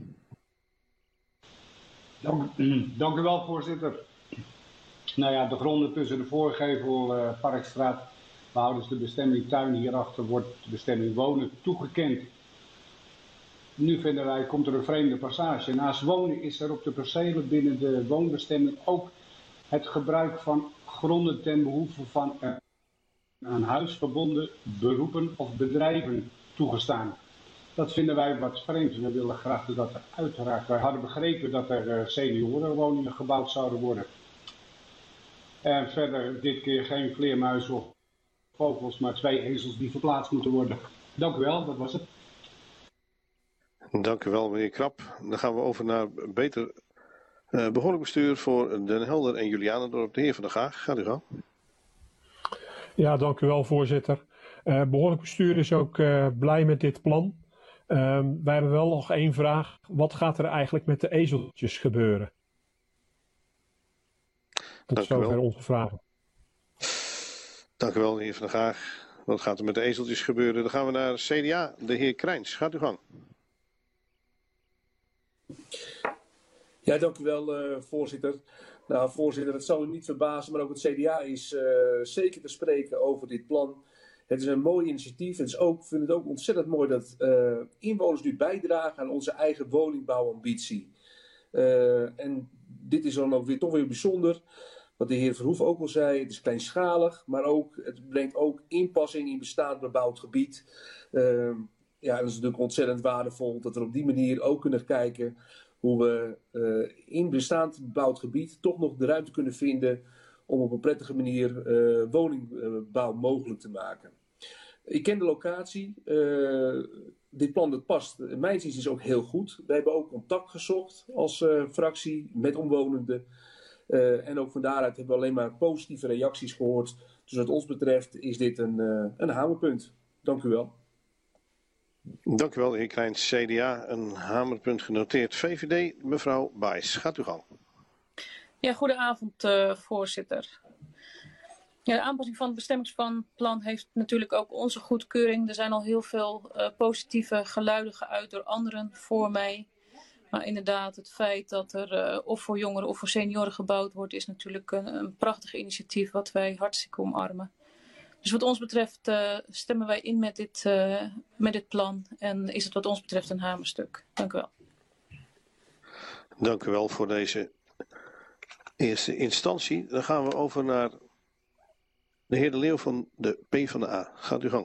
Dank, dank u wel, voorzitter. Nou ja, de gronden tussen de voorgevel uh, Parkstraat, behoudens de bestemming tuin hierachter, wordt de bestemming wonen toegekend. Nu vinden wij, komt er een vreemde passage. Naast wonen is er op de percelen binnen de woonbestemming ook het gebruik van gronden ten behoeve van uh, aan huis verbonden beroepen of bedrijven toegestaan. Dat vinden wij wat vreemd. We willen graag dat er uiteraard. Wij hadden begrepen dat er uh, seniorenwoningen gebouwd zouden worden. En verder dit keer geen vleermuizen of vogels, maar twee ezels die verplaatst moeten worden. Dank u wel, dat was het. Dank u wel, meneer Krap. Dan gaan we over naar beter uh, behoorlijk bestuur voor Den Helder en Julianendorp. De heer Van der Gaag, gaat u gang. Ja, dank u wel, voorzitter. Uh, behoorlijk bestuur is ook uh, blij met dit plan. Uh, wij hebben wel nog één vraag. Wat gaat er eigenlijk met de ezeltjes gebeuren? Tot Dank u zover wel. onze vragen. Dank u wel, de heer Van der Gaag. Wat gaat er met de ezeltjes gebeuren? Dan gaan we naar C D A, de heer Krijns. Gaat u gang. Ja, dank u wel, uh, voorzitter. Nou, voorzitter, het zal u niet verbazen, maar ook het C D A is uh, zeker te spreken over dit plan. Het is een mooi initiatief. Het is ook, ik vind het ook ontzettend mooi dat uh, inwoners nu bijdragen aan onze eigen woningbouwambitie. Uh, en dit is dan ook weer toch weer bijzonder. Wat de heer Verhoef ook al zei, het is kleinschalig, maar ook, het brengt ook inpassing in bestaand bebouwd gebied. Uh, ja, dat is natuurlijk ontzettend waardevol dat we op die manier ook kunnen kijken hoe we uh, in bestaand bebouwd gebied toch nog de ruimte kunnen vinden om op een prettige manier uh, woningbouw mogelijk te maken. Ik ken de locatie. Uh, dit plan dat past, in mijn zin is ook heel goed. We hebben ook contact gezocht als uh, fractie met omwonenden. Uh, en ook van daaruit hebben we alleen maar positieve reacties gehoord. Dus wat ons betreft is dit een, uh, een hamerpunt. Dank u wel. Dank u wel, de heer Krijns. C D A, een hamerpunt genoteerd. V V D, mevrouw Baes. Gaat u gang. Ja, goedenavond, uh, voorzitter. Ja, de aanpassing van het bestemmingsplan heeft natuurlijk ook onze goedkeuring. Er zijn al heel veel uh, positieve geluiden geuit door anderen voor mij. Maar inderdaad, het feit dat er uh, of voor jongeren of voor senioren gebouwd wordt, is natuurlijk een, een prachtig initiatief wat wij hartstikke omarmen. Dus wat ons betreft uh, stemmen wij in met dit, uh, met dit plan en is het wat ons betreft een hamerstuk. Dank u wel. Dank u wel voor deze eerste instantie. Dan gaan we over naar de heer De Leeuw van de PvdA. Gaat u gang.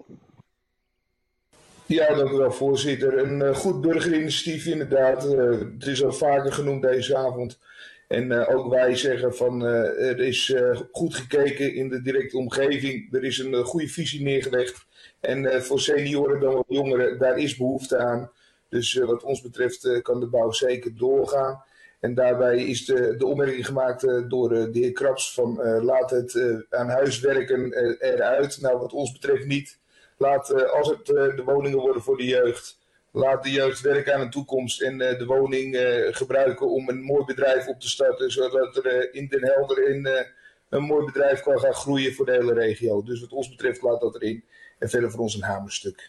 Ja, dank u wel, voorzitter. Een uh, goed burgerinitiatief inderdaad. Uh, het is al vaker genoemd deze avond. En uh, ook wij zeggen van uh, er is uh, goed gekeken in de directe omgeving. Er is een uh, goede visie neergelegd. En uh, voor senioren dan ook jongeren, daar is behoefte aan. Dus uh, wat ons betreft uh, kan de bouw zeker doorgaan. En daarbij is de, de opmerking gemaakt uh, door uh, de heer Kraps van uh, laat het uh, aan huis werken uh, eruit. Nou, wat ons betreft niet. Laat, uh, als het uh, de woningen worden voor de jeugd, laat de jeugd werken aan een toekomst en uh, de woning uh, gebruiken om een mooi bedrijf op te starten, zodat er uh, in Den Helder in, uh, een mooi bedrijf kan gaan groeien voor de hele regio. Dus wat ons betreft laat dat erin en verder voor ons een hamerstuk.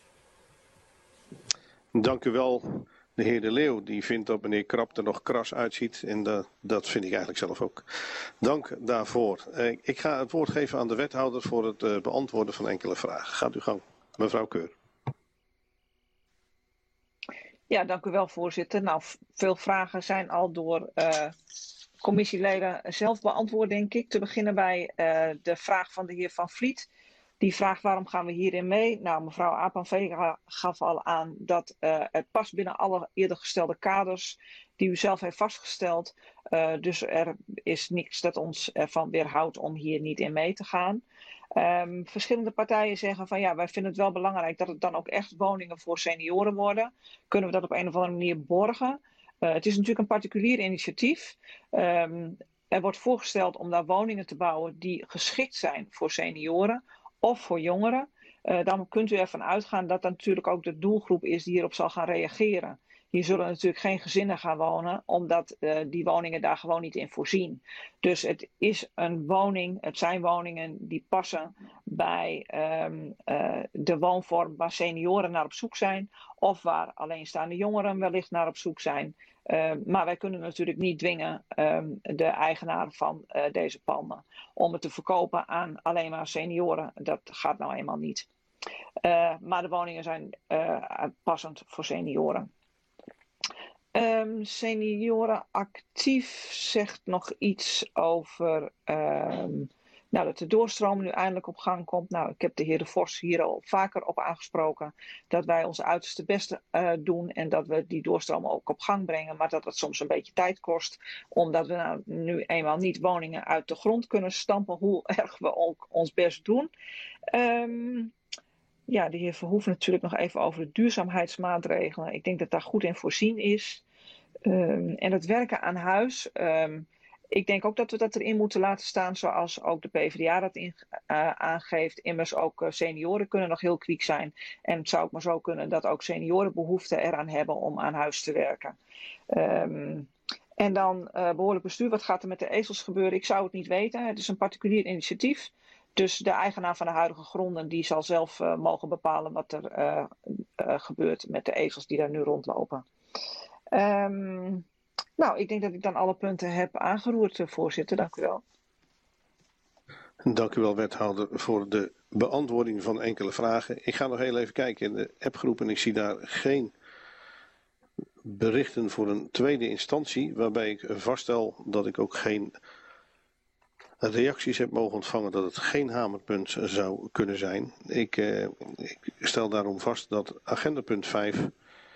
Dank u wel. De heer De Leeuw die vindt dat meneer Krap er nog kras uitziet en dat, dat vind ik eigenlijk zelf ook. Dank daarvoor. Uh, ik ga het woord geven aan de wethouder voor het uh, beantwoorden van enkele vragen. Gaat u gang, mevrouw Keur. Ja, dank u wel, voorzitter. Nou, veel vragen zijn al door uh, commissieleden zelf beantwoord, denk ik. Te beginnen bij uh, de vraag van de heer Van Vliet. Die vraagt waarom gaan we hierin mee? Nou, mevrouw Apan-Vega gaf al aan dat uh, het past binnen alle eerder gestelde kaders die u zelf heeft vastgesteld. Uh, dus er is niks dat ons ervan weerhoudt om hier niet in mee te gaan. Um, verschillende partijen zeggen van ja, wij vinden het wel belangrijk dat het dan ook echt woningen voor senioren worden. Kunnen we dat op een of andere manier borgen? Uh, het is natuurlijk een particulier initiatief. Um, er wordt voorgesteld om daar woningen te bouwen die geschikt zijn voor senioren of voor jongeren. Uh, dan kunt u ervan uitgaan dat dat natuurlijk ook de doelgroep is die hierop zal gaan reageren. Hier zullen natuurlijk geen gezinnen gaan wonen, omdat uh, die woningen daar gewoon niet in voorzien. Dus het is een woning, het zijn woningen die passen bij um, uh, de woonvorm waar senioren naar op zoek zijn. Of waar alleenstaande jongeren wellicht naar op zoek zijn. Uh, maar wij kunnen natuurlijk niet dwingen um, de eigenaar van uh, deze panden om het te verkopen aan alleen maar senioren. Dat gaat nou eenmaal niet. Uh, maar de woningen zijn uh, passend voor senioren. Um, senioren actief zegt nog iets over um, nou, dat de doorstroom nu eindelijk op gang komt. Nou, ik heb de heer De Vos hier al vaker op aangesproken dat wij ons uiterste beste uh, doen en dat we die doorstroom ook op gang brengen, maar dat het soms een beetje tijd kost, omdat we nou nu eenmaal niet woningen uit de grond kunnen stampen, hoe erg we ook ons best doen. Um, ja, de heer Verhoeven natuurlijk nog even over de duurzaamheidsmaatregelen. Ik denk dat daar goed in voorzien is. Um, en het werken aan huis. Um, ik denk ook dat we dat erin moeten laten staan, zoals ook de PvdA dat in, uh, aangeeft. Immers ook uh, senioren kunnen nog heel kwiek zijn. En het zou ook maar zo kunnen dat ook senioren behoefte eraan hebben om aan huis te werken. Um, en dan uh, behoorlijk bestuur. Wat gaat er met de ezels gebeuren? Ik zou het niet weten. Het is een particulier initiatief. Dus de eigenaar van de huidige gronden die zal zelf uh, mogen bepalen wat er uh, uh, gebeurt met de ezels die daar nu rondlopen. Um, nou, ik denk dat ik dan alle punten heb aangeroerd, voorzitter. Dank u wel. Dank u wel, wethouder, voor de beantwoording van enkele vragen. Ik ga nog heel even kijken in de appgroep en ik zie daar geen berichten voor een tweede instantie, waarbij ik vaststel dat ik ook geen reacties heb mogen ontvangen dat het geen hamerpunt zou kunnen zijn. Ik, eh, ik stel daarom vast dat agendapunt vijf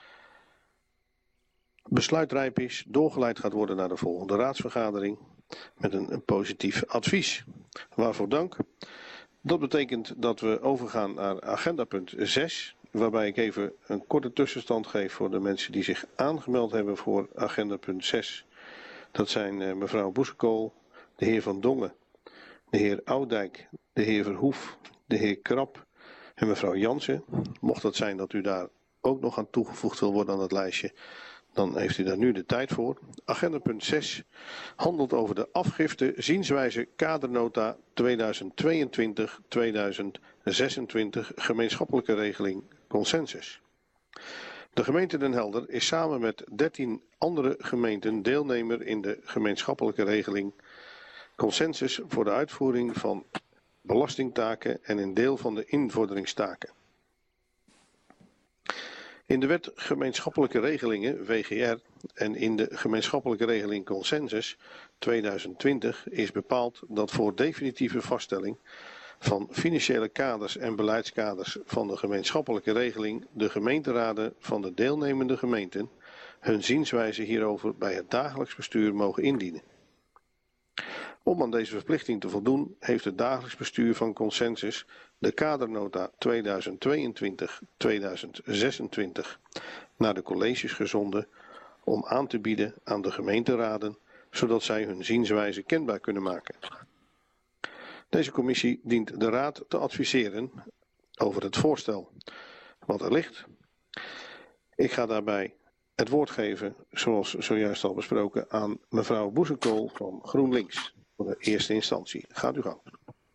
besluitrijp is, doorgeleid gaat worden naar de volgende raadsvergadering met een, een positief advies. Waarvoor dank. Dat betekent dat we overgaan naar agendapunt zes, waarbij ik even een korte tussenstand geef voor de mensen die zich aangemeld hebben voor agendapunt zes. Dat zijn uh, mevrouw Boesekool, de heer Van Dongen, de heer Oudijk, de heer Verhoef, de heer Krap en mevrouw Jansen. Mocht het zijn dat u daar ook nog aan toegevoegd wil worden aan het lijstje, dan heeft u daar nu de tijd voor. Agendapunt zes handelt over de afgifte zienswijze kadernota tweeduizend tweeëntwintig tot tweeduizend zesentwintig gemeenschappelijke regeling consensus. De gemeente Den Helder is samen met dertien andere gemeenten deelnemer in de gemeenschappelijke regeling consensus voor de uitvoering van belastingtaken en een deel van de invorderingstaken. In de wet gemeenschappelijke regelingen, W G R, en in de gemeenschappelijke regeling consensus tweeduizend twintig is bepaald dat voor definitieve vaststelling van financiële kaders en beleidskaders van de gemeenschappelijke regeling de gemeenteraden van de deelnemende gemeenten hun zienswijze hierover bij het dagelijks bestuur mogen indienen. Om aan deze verplichting te voldoen heeft het dagelijks bestuur van consensus de kadernota tweeduizend tweeëntwintig tot tweeduizend zesentwintig naar de colleges gezonden om aan te bieden aan de gemeenteraden, zodat zij hun zienswijze kenbaar kunnen maken. Deze commissie dient de raad te adviseren over het voorstel wat er ligt. Ik ga daarbij het woord geven, zoals zojuist al besproken, aan mevrouw Boesekool van GroenLinks. Voor de eerste instantie. Gaat u gang.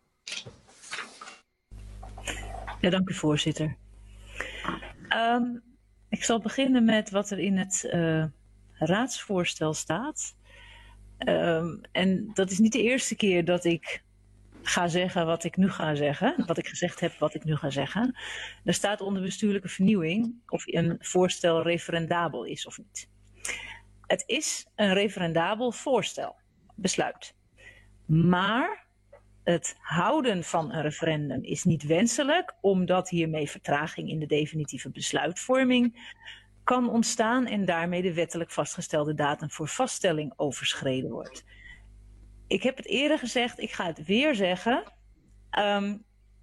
Ja, dank u voorzitter. Um, ik zal beginnen met wat er in het uh, raadsvoorstel staat. Um, en dat is niet de eerste keer dat ik ga zeggen wat ik nu ga zeggen. Wat ik gezegd heb wat ik nu ga zeggen. Er staat onder bestuurlijke vernieuwing of een voorstel referendabel is of niet. Het is een referendabel voorstel, besluit. Maar het houden van een referendum is niet wenselijk, omdat hiermee vertraging in de definitieve besluitvorming kan ontstaan en daarmee de wettelijk vastgestelde datum voor vaststelling overschreden wordt. Ik heb het eerder gezegd, ik ga het weer zeggen. Um,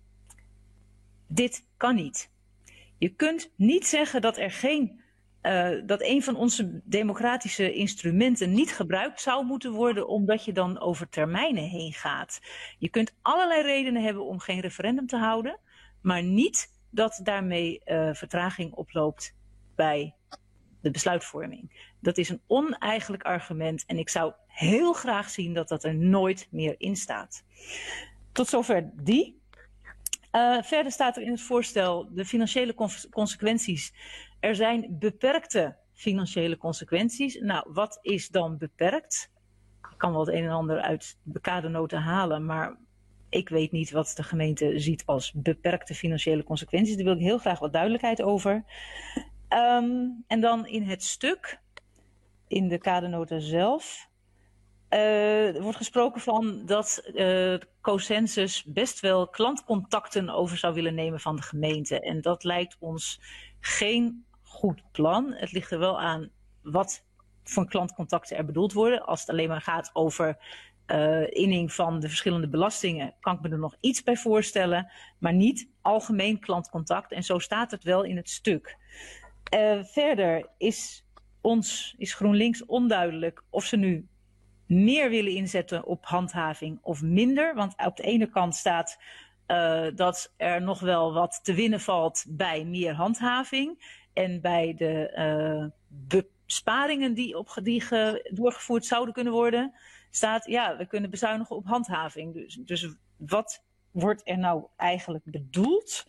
dit kan niet. Je kunt niet zeggen dat er geen Uh, dat een van onze democratische instrumenten niet gebruikt zou moeten worden omdat je dan over termijnen heen gaat. Je kunt allerlei redenen hebben om geen referendum te houden, maar niet dat daarmee uh, vertraging oploopt bij de besluitvorming. Dat is een oneigenlijk argument en ik zou heel graag zien dat dat er nooit meer in staat. Tot zover die. Uh, verder staat er in het voorstel de financiële consequenties. Er zijn beperkte financiële consequenties. Nou, wat is dan beperkt? Ik kan wel het een en ander uit de kadernota halen, maar ik weet niet wat de gemeente ziet als beperkte financiële consequenties. Daar wil ik heel graag wat duidelijkheid over. Um, en dan in het stuk, in de kadernota zelf, uh, er wordt gesproken van dat uh, Cosensus best wel klantcontacten over zou willen nemen van de gemeente. En dat lijkt ons geen goed plan. Het ligt er wel aan wat voor klantcontacten er bedoeld worden. Als het alleen maar gaat over uh, inning van de verschillende belastingen, kan ik me er nog iets bij voorstellen, maar niet algemeen klantcontact. En zo staat het wel in het stuk. Uh, verder is ons, is GroenLinks onduidelijk of ze nu meer willen inzetten op handhaving of minder. Want op de ene kant staat uh, dat er nog wel wat te winnen valt bij meer handhaving. En bij de uh, besparingen die, op, die ge, doorgevoerd zouden kunnen worden, staat ja, we kunnen bezuinigen op handhaving. Dus, dus wat wordt er nou eigenlijk bedoeld?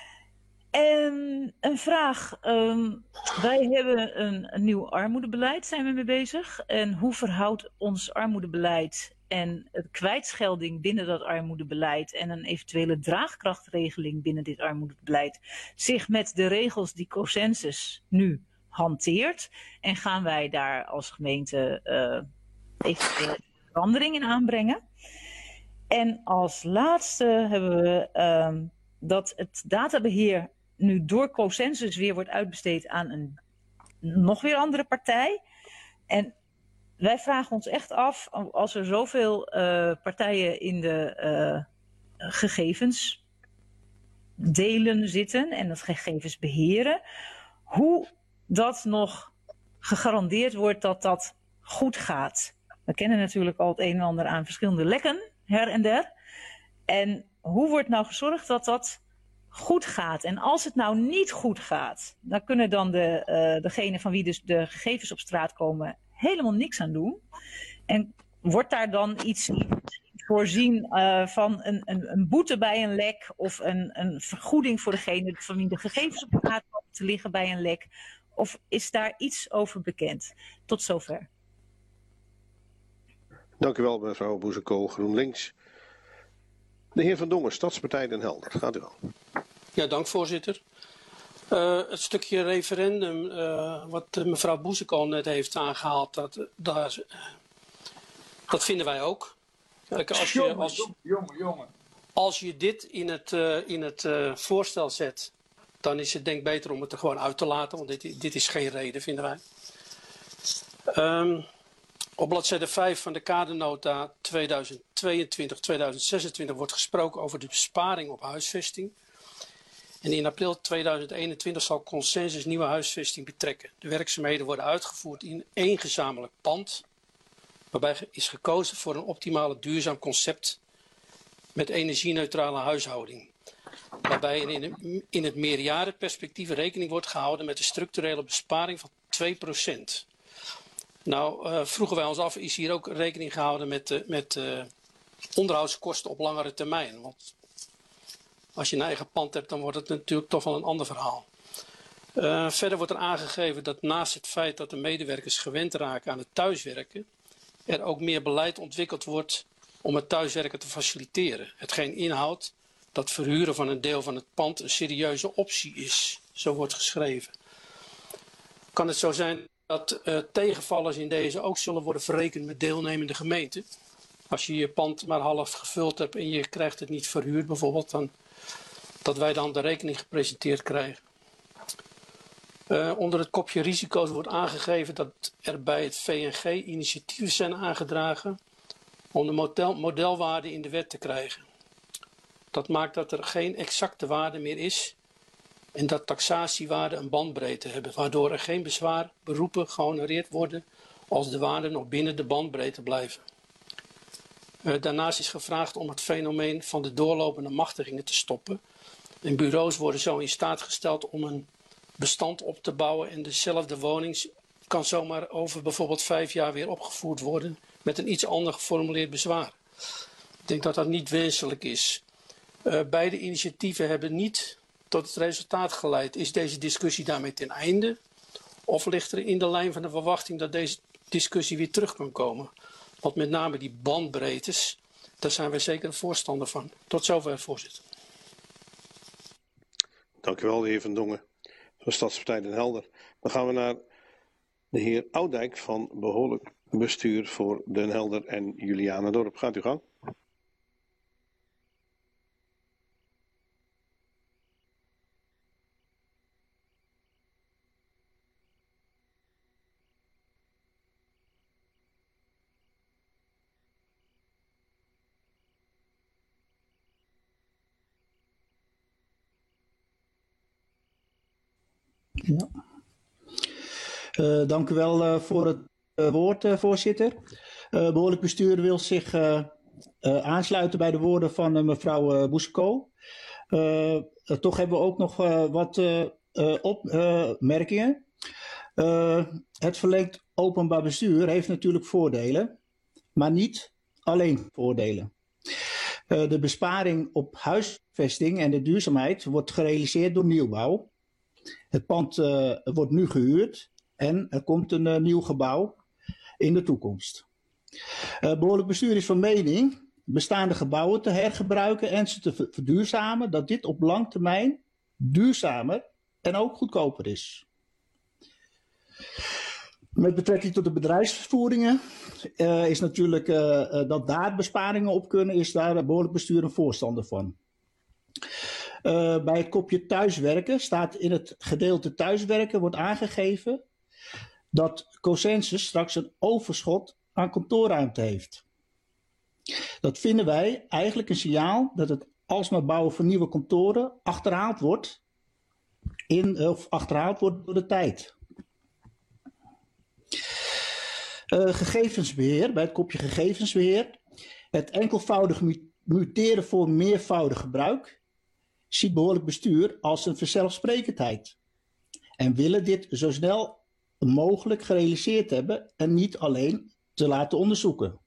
En een vraag. Um, wij hebben een, een nieuw armoedebeleid, zijn we mee bezig. En hoe verhoudt ons armoedebeleid en de kwijtschelding binnen dat armoedebeleid en een eventuele draagkrachtregeling binnen dit armoedebeleid zich met de regels die Cosensus nu hanteert? En gaan wij daar als gemeente uh, eventuele verandering in aanbrengen? En als laatste hebben we um, dat het databeheer nu door Cosensus weer wordt uitbesteed aan een nog weer andere partij. En wij vragen ons echt af, als er zoveel uh, partijen in de uh, gegevens delen zitten en dat gegevens beheren, hoe dat nog gegarandeerd wordt dat dat goed gaat. We kennen natuurlijk al het een en ander aan verschillende lekken, her en der. En hoe wordt nou gezorgd dat dat goed gaat? En als het nou niet goed gaat, dan kunnen dan de, uh, degene van wie dus de gegevens op straat komen helemaal niks aan doen. En wordt daar dan iets voorzien uh, van een, een, een boete bij een lek of een, een vergoeding voor degene van wie de gegevens op straat komen te liggen bij een lek? Of is daar iets over bekend? Tot zover. Dank u wel, mevrouw Boezekool, GroenLinks. De heer Van Dongen, Stadspartij Den Helder. Gaat u wel. Ja, dank voorzitter. Uh, het stukje referendum, uh, wat mevrouw Boezekool net heeft aangehaald, dat, dat, dat vinden wij ook. Kijk, als, je, als, jongen, jongen. als je dit in het, uh, in het uh, voorstel zet, dan is het denk ik beter om het er gewoon uit te laten, want dit, dit is geen reden, vinden wij. Um, Op bladzijde vijf van de kadernota tweeduizend tweeëntwintig tweeduizend zesentwintig wordt gesproken over de besparing op huisvesting. En in april tweeduizend eenentwintig zal Cosensus nieuwe huisvesting betrekken. De werkzaamheden worden uitgevoerd in één gezamenlijk pand, waarbij is gekozen voor een optimale duurzaam concept met energieneutrale huishouding. Waarbij in, in het meerjarenperspectief rekening wordt gehouden met een structurele besparing van twee procent. Nou, uh, vroegen wij ons af, is hier ook rekening gehouden met, uh, met uh, onderhoudskosten op langere termijn? Want als je een eigen pand hebt, dan wordt het natuurlijk toch wel een ander verhaal. Uh, verder wordt er aangegeven dat naast het feit dat de medewerkers gewend raken aan het thuiswerken, er ook meer beleid ontwikkeld wordt om het thuiswerken te faciliteren. Hetgeen inhoudt dat verhuren van een deel van het pand een serieuze optie is. Zo wordt geschreven. Kan het zo zijn dat uh, tegenvallers in deze ook zullen worden verrekend met deelnemende gemeenten? Als je je pand maar half gevuld hebt en je krijgt het niet verhuurd bijvoorbeeld, dan, dat wij dan de rekening gepresenteerd krijgen. Uh, onder het kopje risico's wordt aangegeven dat er bij het V N G initiatieven zijn aangedragen om de model, modelwaarde in de wet te krijgen. Dat maakt dat er geen exacte waarde meer is en dat taxatiewaarden een bandbreedte hebben, waardoor er geen bezwaar beroepen gehonoreerd worden als de waarden nog binnen de bandbreedte blijven. Uh, daarnaast is gevraagd om het fenomeen van de doorlopende machtigingen te stoppen. En bureaus worden zo in staat gesteld om een bestand op te bouwen en dezelfde woning kan zomaar over bijvoorbeeld vijf jaar weer opgevoerd worden met een iets ander geformuleerd bezwaar. Ik denk dat dat niet wenselijk is. Uh, beide initiatieven hebben niet tot het resultaat geleid. Is deze discussie daarmee ten einde? Of ligt er in de lijn van de verwachting dat deze discussie weer terug kan komen? Want met name die bandbreedtes daar zijn wij zeker een voorstander van. Tot zover, voorzitter. Dank u wel, de heer Van Dongen van Stadspartij Den Helder. Dan gaan we naar de heer Oudijk van Behoorlijk Bestuur voor Den Helder en Julianendorp. Gaat u gang. Ja. Uh, dank u wel uh, voor het uh, woord, uh, voorzitter. Uh, behoorlijk bestuur wil zich uh, uh, aansluiten bij de woorden van uh, mevrouw uh, Bousseko. Uh, uh, toch hebben we ook nog uh, wat uh, uh, opmerkingen. Uh, het verleend openbaar bestuur heeft natuurlijk voordelen, maar niet alleen voordelen. Uh, de besparing op huisvesting en de duurzaamheid wordt gerealiseerd door nieuwbouw. Het pand uh, wordt nu gehuurd en er komt een uh, nieuw gebouw in de toekomst. Uh, behoorlijk bestuur is van mening bestaande gebouwen te hergebruiken en ze te verduurzamen, dat dit op lang termijn duurzamer en ook goedkoper is. Met betrekking tot de bedrijfsvoeringen uh, is natuurlijk uh, uh, dat daar besparingen op kunnen, is daar behoorlijk bestuur een voorstander van. Uh, bij het kopje thuiswerken staat in het gedeelte thuiswerken wordt aangegeven dat Cosensus straks een overschot aan kantoorruimte heeft. Dat vinden wij eigenlijk een signaal dat het alsmaar bouwen van nieuwe kantoren achterhaald wordt, in, of achterhaald wordt door de tijd. Uh, gegevensbeheer, bij het kopje gegevensbeheer, het enkelvoudig muteren voor meervoudig gebruik, ziet behoorlijk bestuur als een vanzelfsprekendheid. En willen dit zo snel mogelijk gerealiseerd hebben en niet alleen te laten onderzoeken.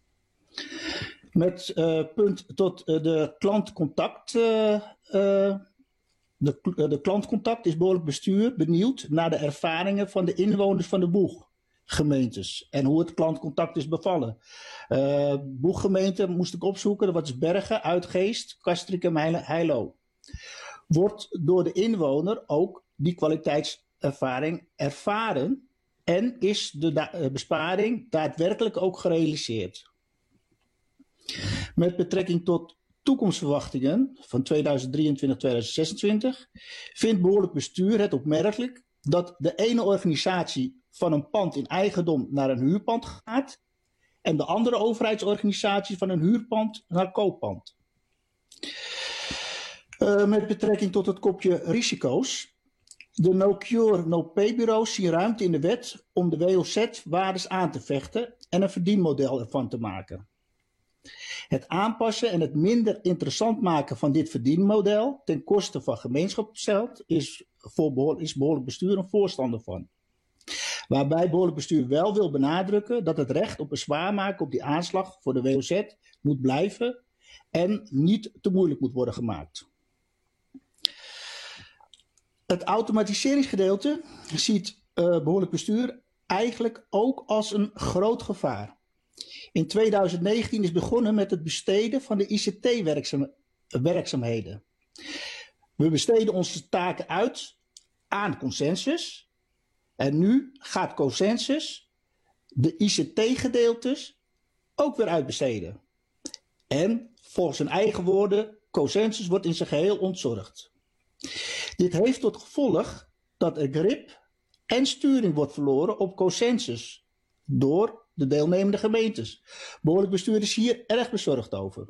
Met uh, punt tot uh, de klantcontact. Uh, uh, de, uh, de klantcontact is behoorlijk bestuur benieuwd naar de ervaringen van de inwoners van de Boeggemeentes. En hoe het klantcontact is bevallen. Uh, Boeggemeente moest ik opzoeken. Dat was Bergen, Uitgeest, Castricum, Heilo. Wordt door de inwoner ook die kwaliteitservaring ervaren en is de da- besparing daadwerkelijk ook gerealiseerd. Met betrekking tot toekomstverwachtingen van tweeduizend drieëntwintig tot tweeduizend zesentwintig vindt behoorlijk bestuur het opmerkelijk dat de ene organisatie van een pand in eigendom naar een huurpand gaat en de andere overheidsorganisatie van een huurpand naar kooppand. Uh, met betrekking tot het kopje risico's. De no-cure, no-pay bureaus zien ruimte in de wet om de W O Z-waardes aan te vechten en een verdienmodel ervan te maken. Het aanpassen en het minder interessant maken van dit verdienmodel ten koste van gemeenschapsgeld is, voor behoor, is behoorlijk bestuur een voorstander van. Waarbij behoorlijk bestuur wel wil benadrukken dat het recht op bezwaar maken op die aanslag voor de W O Z moet blijven en niet te moeilijk moet worden gemaakt. Het automatiseringsgedeelte ziet uh, behoorlijk bestuur eigenlijk ook als een groot gevaar. In tweeduizend negentien is begonnen met het besteden van de I C T-werkzaamheden. We besteden onze taken uit aan Cosensus. En nu gaat Cosensus de I C T-gedeeltes ook weer uitbesteden. En volgens zijn eigen woorden, Cosensus wordt in zijn geheel ontzorgd. Dit heeft tot gevolg dat er grip en sturing wordt verloren op Cosensus door de deelnemende gemeentes. Behoorlijk bestuur is hier erg bezorgd over.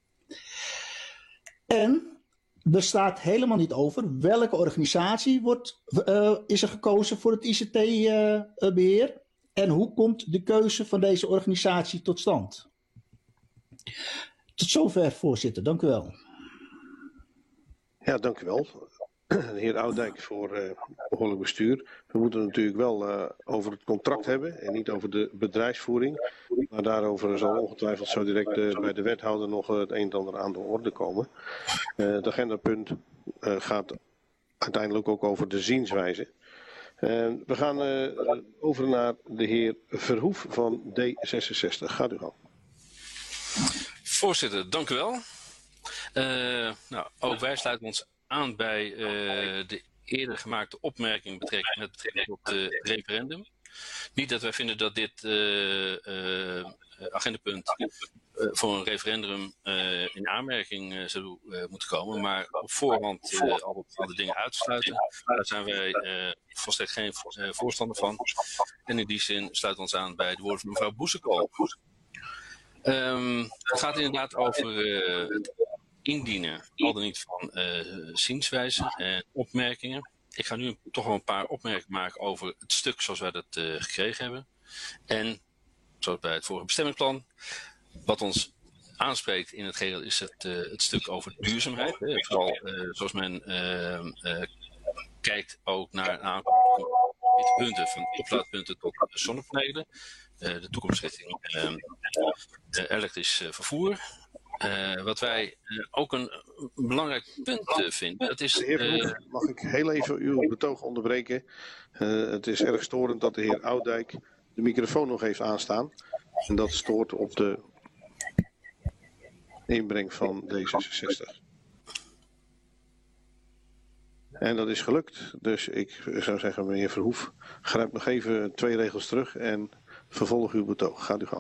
En er staat helemaal niet over welke organisatie wordt, uh, is er gekozen voor het I C T-beheer uh, en hoe komt de keuze van deze organisatie tot stand. Tot zover, voorzitter. Dank u wel. Ja, dank u wel. De heer Oudijk voor uh, behoorlijk bestuur. We moeten het natuurlijk wel uh, over het contract hebben en niet over de bedrijfsvoering. Maar daarover zal ongetwijfeld zo direct uh, bij de wethouder nog uh, het een en ander aan de orde komen. Uh, het agendapunt uh, gaat uiteindelijk ook over de zienswijze. Uh, we gaan uh, over naar de heer Verhoef van D zesenzestig. Gaat u gang. Voorzitter, dank u wel. Uh, nou, ook wij sluiten ons aan bij uh, de eerder gemaakte opmerking betrekking, met betrekking tot het uh, referendum. Niet dat wij vinden dat dit uh, uh, agendapunt uh, voor een referendum uh, in aanmerking uh, zou uh, moeten komen, maar op voorhand uh, al bepaalde dingen uitsluiten. Daar zijn wij uh, volstrekt geen uh, voorstander van. En in die zin sluiten we ons aan bij de woorden van mevrouw Boesekool. Um, het gaat inderdaad over uh, het indienen, al dan niet van uh, zienswijzen en opmerkingen. Ik ga nu toch wel een paar opmerkingen maken over het stuk zoals wij dat uh, gekregen hebben. En, zoals bij het vorige bestemmingsplan, wat ons aanspreekt in het geheel is het, uh, het stuk over duurzaamheid. Hè. Vooral uh, zoals men uh, uh, kijkt ook naar een aantal punten, van oplaadpunten tot zonnepanelen. Uh, de toekomst richting uh, uh, elektrisch uh, vervoer. Uh, wat wij uh, ook een, een belangrijk punt uh, vinden, dat is... De heer Verhoef, uh, mag ik heel even uw betoog onderbreken? Uh, het is erg storend dat de heer Oudijk de microfoon nog heeft aanstaan. En dat stoort op de inbreng van D zesenzestig. En dat is gelukt. Dus ik zou zeggen, meneer Verhoef, grijp nog even twee regels terug en vervolg uw betoog. Gaat u gang.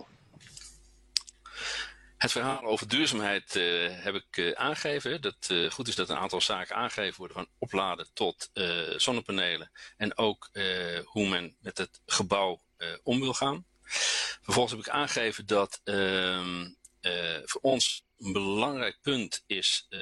Het verhaal over duurzaamheid uh, heb ik uh, aangegeven. Dat uh, goed is dat een aantal zaken aangegeven worden, van opladen tot uh, zonnepanelen. En ook uh, hoe men met het gebouw uh, om wil gaan. Vervolgens heb ik aangegeven dat uh, uh, voor ons een belangrijk punt is uh,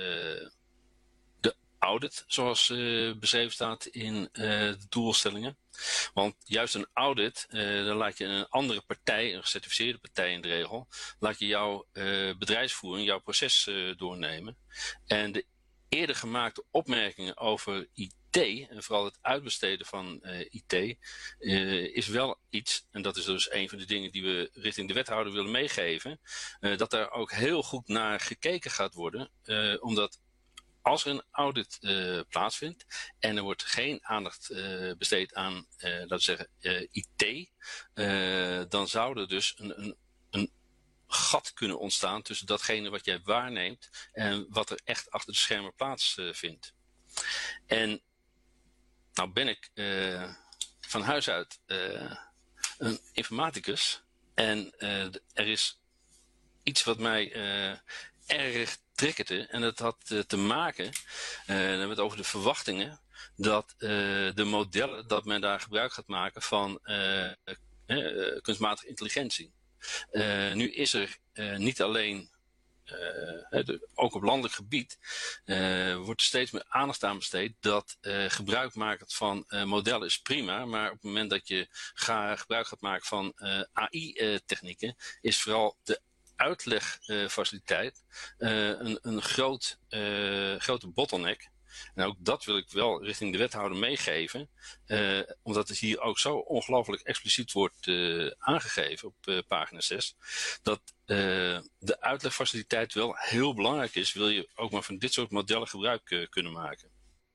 de audit, zoals uh, beschreven staat in uh, de doelstellingen. Want juist een audit, uh, dan laat je een andere partij, een gecertificeerde partij in de regel, laat je jouw uh, bedrijfsvoering, jouw proces uh, doornemen. En de eerder gemaakte opmerkingen over I T, en vooral het uitbesteden van uh, I T, uh, is wel iets, en dat is dus een van de dingen die we richting de wethouder willen meegeven, uh, dat daar ook heel goed naar gekeken gaat worden, uh, omdat als er een audit uh, plaatsvindt en er wordt geen aandacht uh, besteed aan, uh, laten we zeggen, uh, I T, uh, dan zou er dus een, een, een gat kunnen ontstaan tussen datgene wat jij waarneemt en wat er echt achter de schermen plaatsvindt. Uh, en nou ben ik uh, van huis uit uh, een informaticus en uh, er is iets wat mij uh, erg triggerde, en dat had uh, te maken uh, met over de verwachtingen dat uh, de modellen, dat men daar gebruik gaat maken van uh, uh, kunstmatige intelligentie. Uh, nu is er uh, niet alleen, uh, de, ook op landelijk gebied, uh, wordt er steeds meer aandacht aan besteed dat uh, gebruik maken van uh, modellen is prima, maar op het moment dat je ga, gebruik gaat maken van uh, A I-technieken, uh, is vooral de uitlegfaciliteit uh, uh, een, een groot, uh, grote bottleneck. En ook dat wil ik wel richting de wethouder meegeven, uh, omdat het hier ook zo ongelooflijk expliciet wordt uh, aangegeven op uh, pagina zes, dat uh, de uitlegfaciliteit wel heel belangrijk is, wil je ook maar van dit soort modellen gebruik uh, kunnen maken.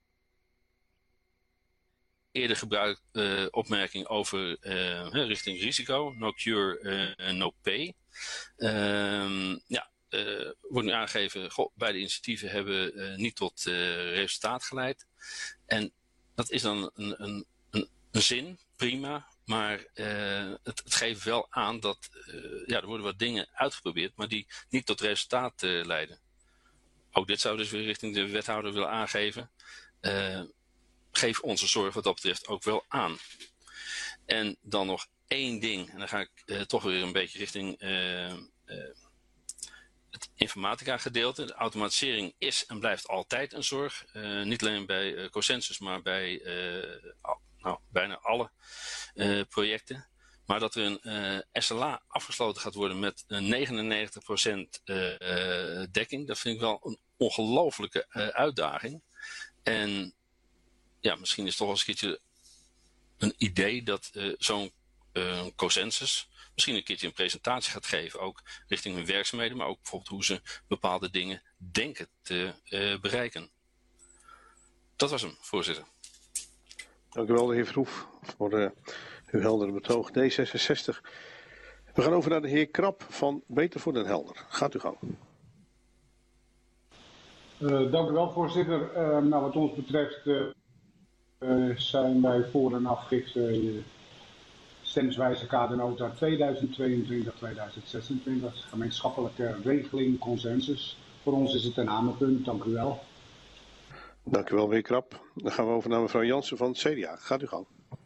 Eerder gebruikt uh, opmerking over uh, richting risico, no cure, uh, no pay. Uh, ja, uh, wordt nu aangegeven, goh, beide initiatieven hebben uh, niet tot uh, resultaat geleid. En dat is dan een, een, een, een zin, prima, maar uh, het, het geeft wel aan dat uh, ja, er worden wat dingen uitgeprobeerd, maar die niet tot resultaat uh, leiden. Ook dit zou dus weer richting de wethouder willen aangeven. Uh, geef onze zorg wat dat betreft ook wel aan. En dan nog één ding, en dan ga ik uh, toch weer een beetje richting uh, uh, het informatica gedeelte. De automatisering is en blijft altijd een zorg. Uh, niet alleen bij uh, Cosensus, maar bij uh, al, nou, bijna alle uh, projecten. Maar dat er een uh, S L A afgesloten gaat worden met een negenennegentig procent uh, uh, dekking, dat vind ik wel een ongelofelijke uh, uitdaging. En ja, misschien is het toch eens een keertje een idee dat uh, zo'n uh, Cosensus misschien een keertje een presentatie gaat geven, ook richting hun werkzaamheden, maar ook bijvoorbeeld hoe ze bepaalde dingen denken te uh, bereiken. Dat was hem, voorzitter. Dank u wel, de heer Verhoef, voor uh, uw heldere betoog. D zesenzestig. We gaan over naar de heer Krap van Beter voor den Helder. Gaat u gang. Uh, dank u wel, voorzitter. Uh, nou, wat ons betreft uh, uh, zijn wij voor een afgifte uh, stemmenswijze kadernota tweeduizend tweeëntwintig tweeduizend zesentwintig. Gemeenschappelijke regeling, consensus. Voor ons is het een aanmeldpunt. Dank u wel. Dank u wel, meneer Krap. Dan gaan we over naar mevrouw Jansen van het C D A. Gaat u gang.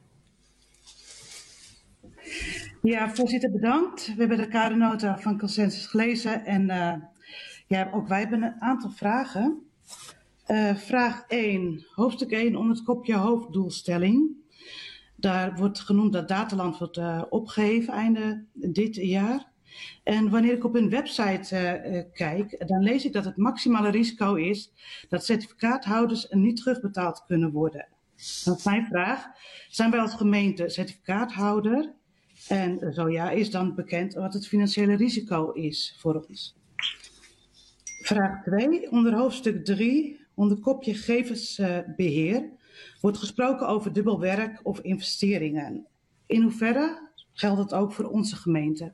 Ja, voorzitter, bedankt. We hebben de kadernota van consensus gelezen en uh, ja, ook wij hebben een aantal vragen. Uh, vraag één, hoofdstuk één onder het kopje hoofddoelstelling. Daar wordt genoemd dat Dataland wordt uh, opgeheven einde dit jaar. En wanneer ik op hun website uh, uh, kijk, dan lees ik dat het maximale risico is dat certificaathouders niet terugbetaald kunnen worden. Dat is mijn vraag. Zijn wij als gemeente certificaathouder? En zo ja, is dan bekend wat het financiële risico is voor ons. Vraag twee, onder hoofdstuk drie, onder kopje gegevensbeheer, wordt gesproken over dubbel werk of investeringen. In hoeverre geldt het ook voor onze gemeente?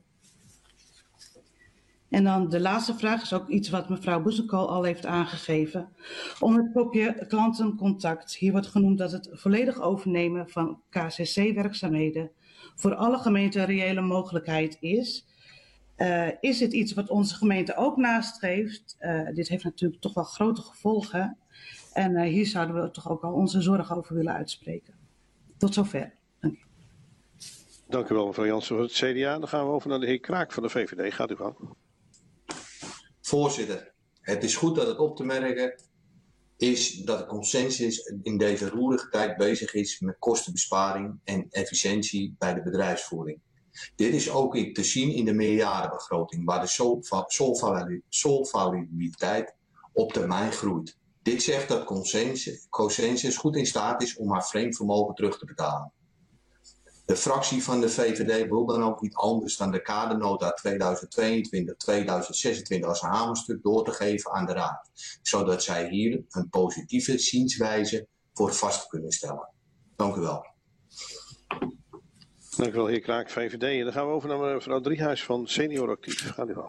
En dan de laatste vraag is ook iets wat mevrouw Boesekool al heeft aangegeven. Onder het kopje klantencontact. Hier wordt genoemd dat het volledig overnemen van K C C-werkzaamheden voor alle gemeenten een reële mogelijkheid is. Uh, is dit iets wat onze gemeente ook nastreeft? Uh, dit heeft natuurlijk toch wel grote gevolgen. En uh, hier zouden we toch ook al onze zorg over willen uitspreken. Tot zover. Dank u. Dank u wel, mevrouw Jansen van het C D A. Dan gaan we over naar de heer Kraak van de V V D. Gaat u gang. Voorzitter, het is goed dat het op te merken is dat de consensus in deze roerige tijd bezig is met kostenbesparing en efficiëntie bij de bedrijfsvoering. Dit is ook te zien in de meerjarenbegroting, waar de solvabiliteit op termijn groeit. Dit zegt dat consensus, consensus goed in staat is om haar vreemd vermogen terug te betalen. De fractie van de V V D wil dan ook niet anders dan de kadernota tweeduizend tweeëntwintig tweeduizend zesentwintig als een hamerstuk door te geven aan de Raad, zodat zij hier een positieve zienswijze voor vast kunnen stellen. Dank u wel. Dank u wel, heer Kraak, V V D. En dan gaan we over naar mevrouw Driehuis van Senior Actief. Gaat u gang.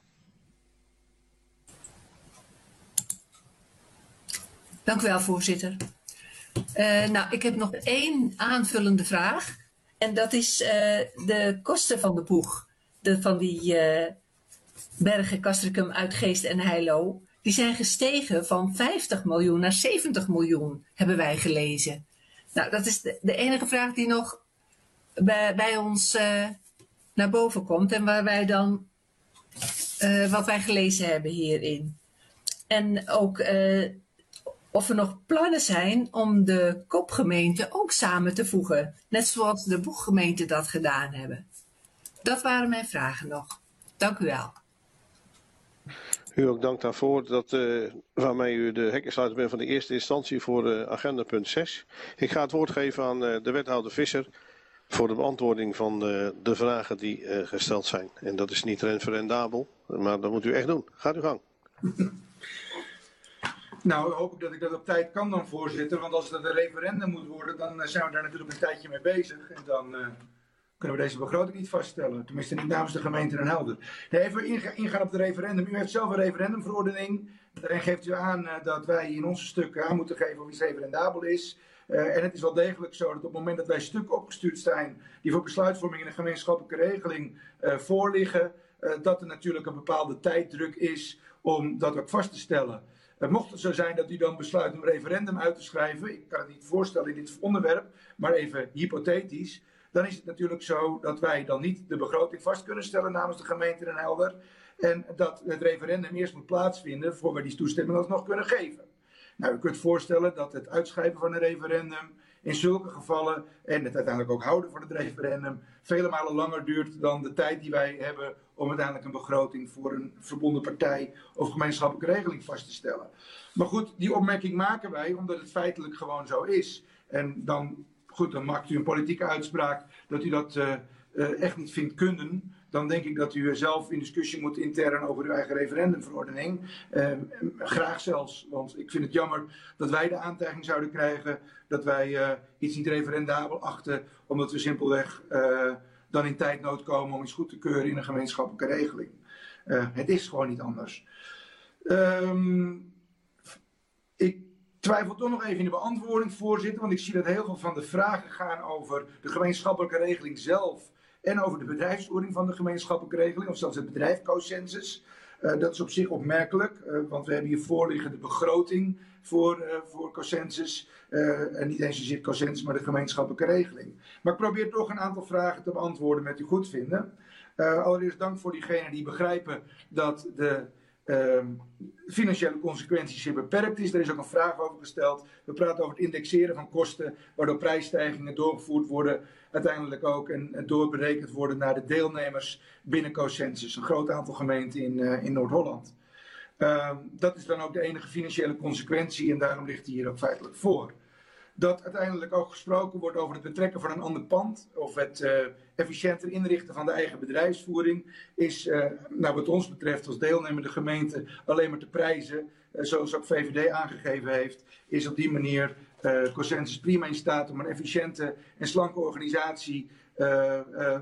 Dank u wel, voorzitter. Uh, nou, ik heb nog één aanvullende vraag. En dat is uh, de kosten van de boeg. De, van die uh, Bergen, Castricum, Uitgeest en Heilo. Die zijn gestegen van vijftig miljoen naar zeventig miljoen, hebben wij gelezen. Nou, dat is de, de enige vraag die nog bij, bij ons uh, naar boven komt. En waar wij dan, uh, wat wij gelezen hebben hierin. En ook uh, of er nog plannen zijn om de kopgemeenten ook samen te voegen. Net zoals de boeggemeenten dat gedaan hebben. Dat waren mijn vragen nog. Dank u wel. U ook dank daarvoor dat, uh, waarmee u de hekkensluiter bent van de eerste instantie voor uh, agenda punt zes. Ik ga het woord geven aan uh, de wethouder Visser voor de beantwoording van uh, de vragen die uh, gesteld zijn. En dat is niet referendabel, maar dat moet u echt doen. Gaat u gang. Nou, hoop ik dat ik dat op tijd kan dan, voorzitter. Want als het een referendum moet worden, dan uh, zijn we daar natuurlijk een tijdje mee bezig. En dan uh, kunnen we deze begroting niet vaststellen. Tenminste niet namens de gemeente Den Helder. Nee, even inga ingaan op de referendum. U heeft zelf een referendumverordening. Daarin geeft u aan uh, dat wij in onze stukken aan moeten geven of iets referendabel is. Uh, en het is wel degelijk zo dat op het moment dat wij stukken opgestuurd zijn die voor besluitvorming in een gemeenschappelijke regeling uh, voorliggen, uh, dat er natuurlijk een bepaalde tijddruk is om dat ook vast te stellen. Uh, mocht het zo zijn dat u dan besluit een referendum uit te schrijven, ik kan het niet voorstellen in dit onderwerp, maar even hypothetisch, dan is het natuurlijk zo dat wij dan niet de begroting vast kunnen stellen namens de gemeente Den Helder en dat het referendum eerst moet plaatsvinden voor we die toestemming alsnog kunnen geven. Nou, u kunt voorstellen dat het uitschrijven van een referendum in zulke gevallen en het uiteindelijk ook houden van het referendum vele malen langer duurt dan de tijd die wij hebben om uiteindelijk een begroting voor een verbonden partij of gemeenschappelijke regeling vast te stellen. Maar goed, die opmerking maken wij omdat het feitelijk gewoon zo is. En dan, goed, dan maakt u een politieke uitspraak dat u dat uh, uh, echt niet vindt kunnen. Dan denk ik dat u zelf in discussie moet intern over uw eigen referendumverordening. Uh, graag zelfs, want ik vind het jammer dat wij de aantijging zouden krijgen dat wij uh, iets niet referendabel achten, omdat we simpelweg uh, dan in tijdnood komen om iets goed te keuren in een gemeenschappelijke regeling. Uh, het is gewoon niet anders. Um, Ik twijfel toch nog even in de beantwoording, voorzitter, want ik zie dat heel veel van de vragen gaan over de gemeenschappelijke regeling zelf en over de bedrijfsvoering van de gemeenschappelijke regeling, of zelfs het bedrijf Cosensus. Uh, dat is op zich opmerkelijk, uh, want we hebben hier voorliggen de begroting voor, uh, voor Cosensus. Uh, en niet eens zozeer Cosensus, maar de gemeenschappelijke regeling. Maar ik probeer toch een aantal vragen te beantwoorden met u goed vinden. Uh, allereerst dank voor diegenen die begrijpen dat de uh, financiële consequenties zeer beperkt is. Er is ook een vraag over gesteld. We praten over het indexeren van kosten, waardoor prijsstijgingen doorgevoerd worden, uiteindelijk ook en, en doorberekend worden naar de deelnemers binnen Cosensus. Een groot aantal gemeenten in, uh, in Noord-Holland. Uh, dat is dan ook de enige financiële consequentie en daarom ligt die hier ook feitelijk voor. Dat uiteindelijk ook gesproken wordt over het betrekken van een ander pand of het uh, efficiënter inrichten van de eigen bedrijfsvoering is, uh, nou wat ons betreft als deelnemende gemeente, alleen maar te prijzen. Uh, zoals ook V V D aangegeven heeft, is op die manier uh, Cosensus prima in staat om een efficiënte en slanke organisatie uh, uh,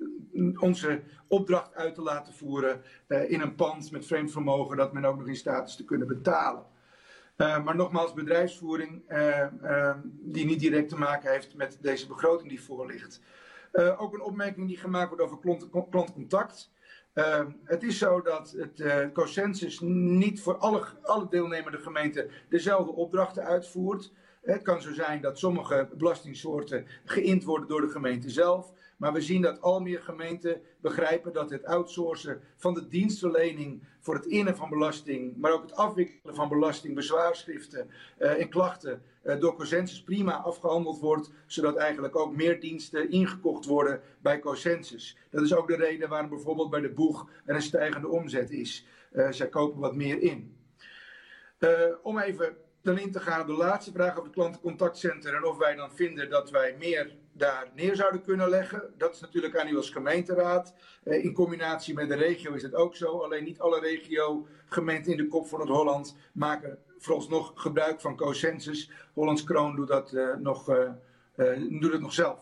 onze opdracht uit te laten voeren uh, in een pand met vreemd vermogen dat men ook nog in staat is te kunnen betalen. Uh, maar nogmaals, bedrijfsvoering uh, uh, die niet direct te maken heeft met deze begroting die voor ligt. Uh, ook een opmerking die gemaakt wordt over klant, klantcontact. Uh, het is zo dat het uh, Cosensus niet voor alle, alle deelnemende gemeenten dezelfde opdrachten uitvoert. Het kan zo zijn dat sommige belastingsoorten geïnd worden door de gemeente zelf. Maar we zien dat al meer gemeenten begrijpen dat het outsourcen van de dienstverlening voor het innen van belasting, maar ook het afwikkelen van belasting, bezwaarschriften uh, en klachten uh, door Cosensus prima afgehandeld wordt, zodat eigenlijk ook meer diensten ingekocht worden bij Cosensus. Dat is ook de reden waarom bijvoorbeeld bij de boeg er een stijgende omzet is. Uh, zij kopen wat meer in. Uh, om even dan in te gaan op de laatste vraag over het klantencontactcentrum en of wij dan vinden dat wij meer daar neer zouden kunnen leggen. Dat is natuurlijk aan u als gemeenteraad. Eh, in combinatie met de regio is het ook zo. Alleen niet alle regio gemeenten in de kop van het Holland maken vooralsnog gebruik van Cosensus. Hollands Kroon doet dat, uh, nog, uh, uh, doet het nog zelf.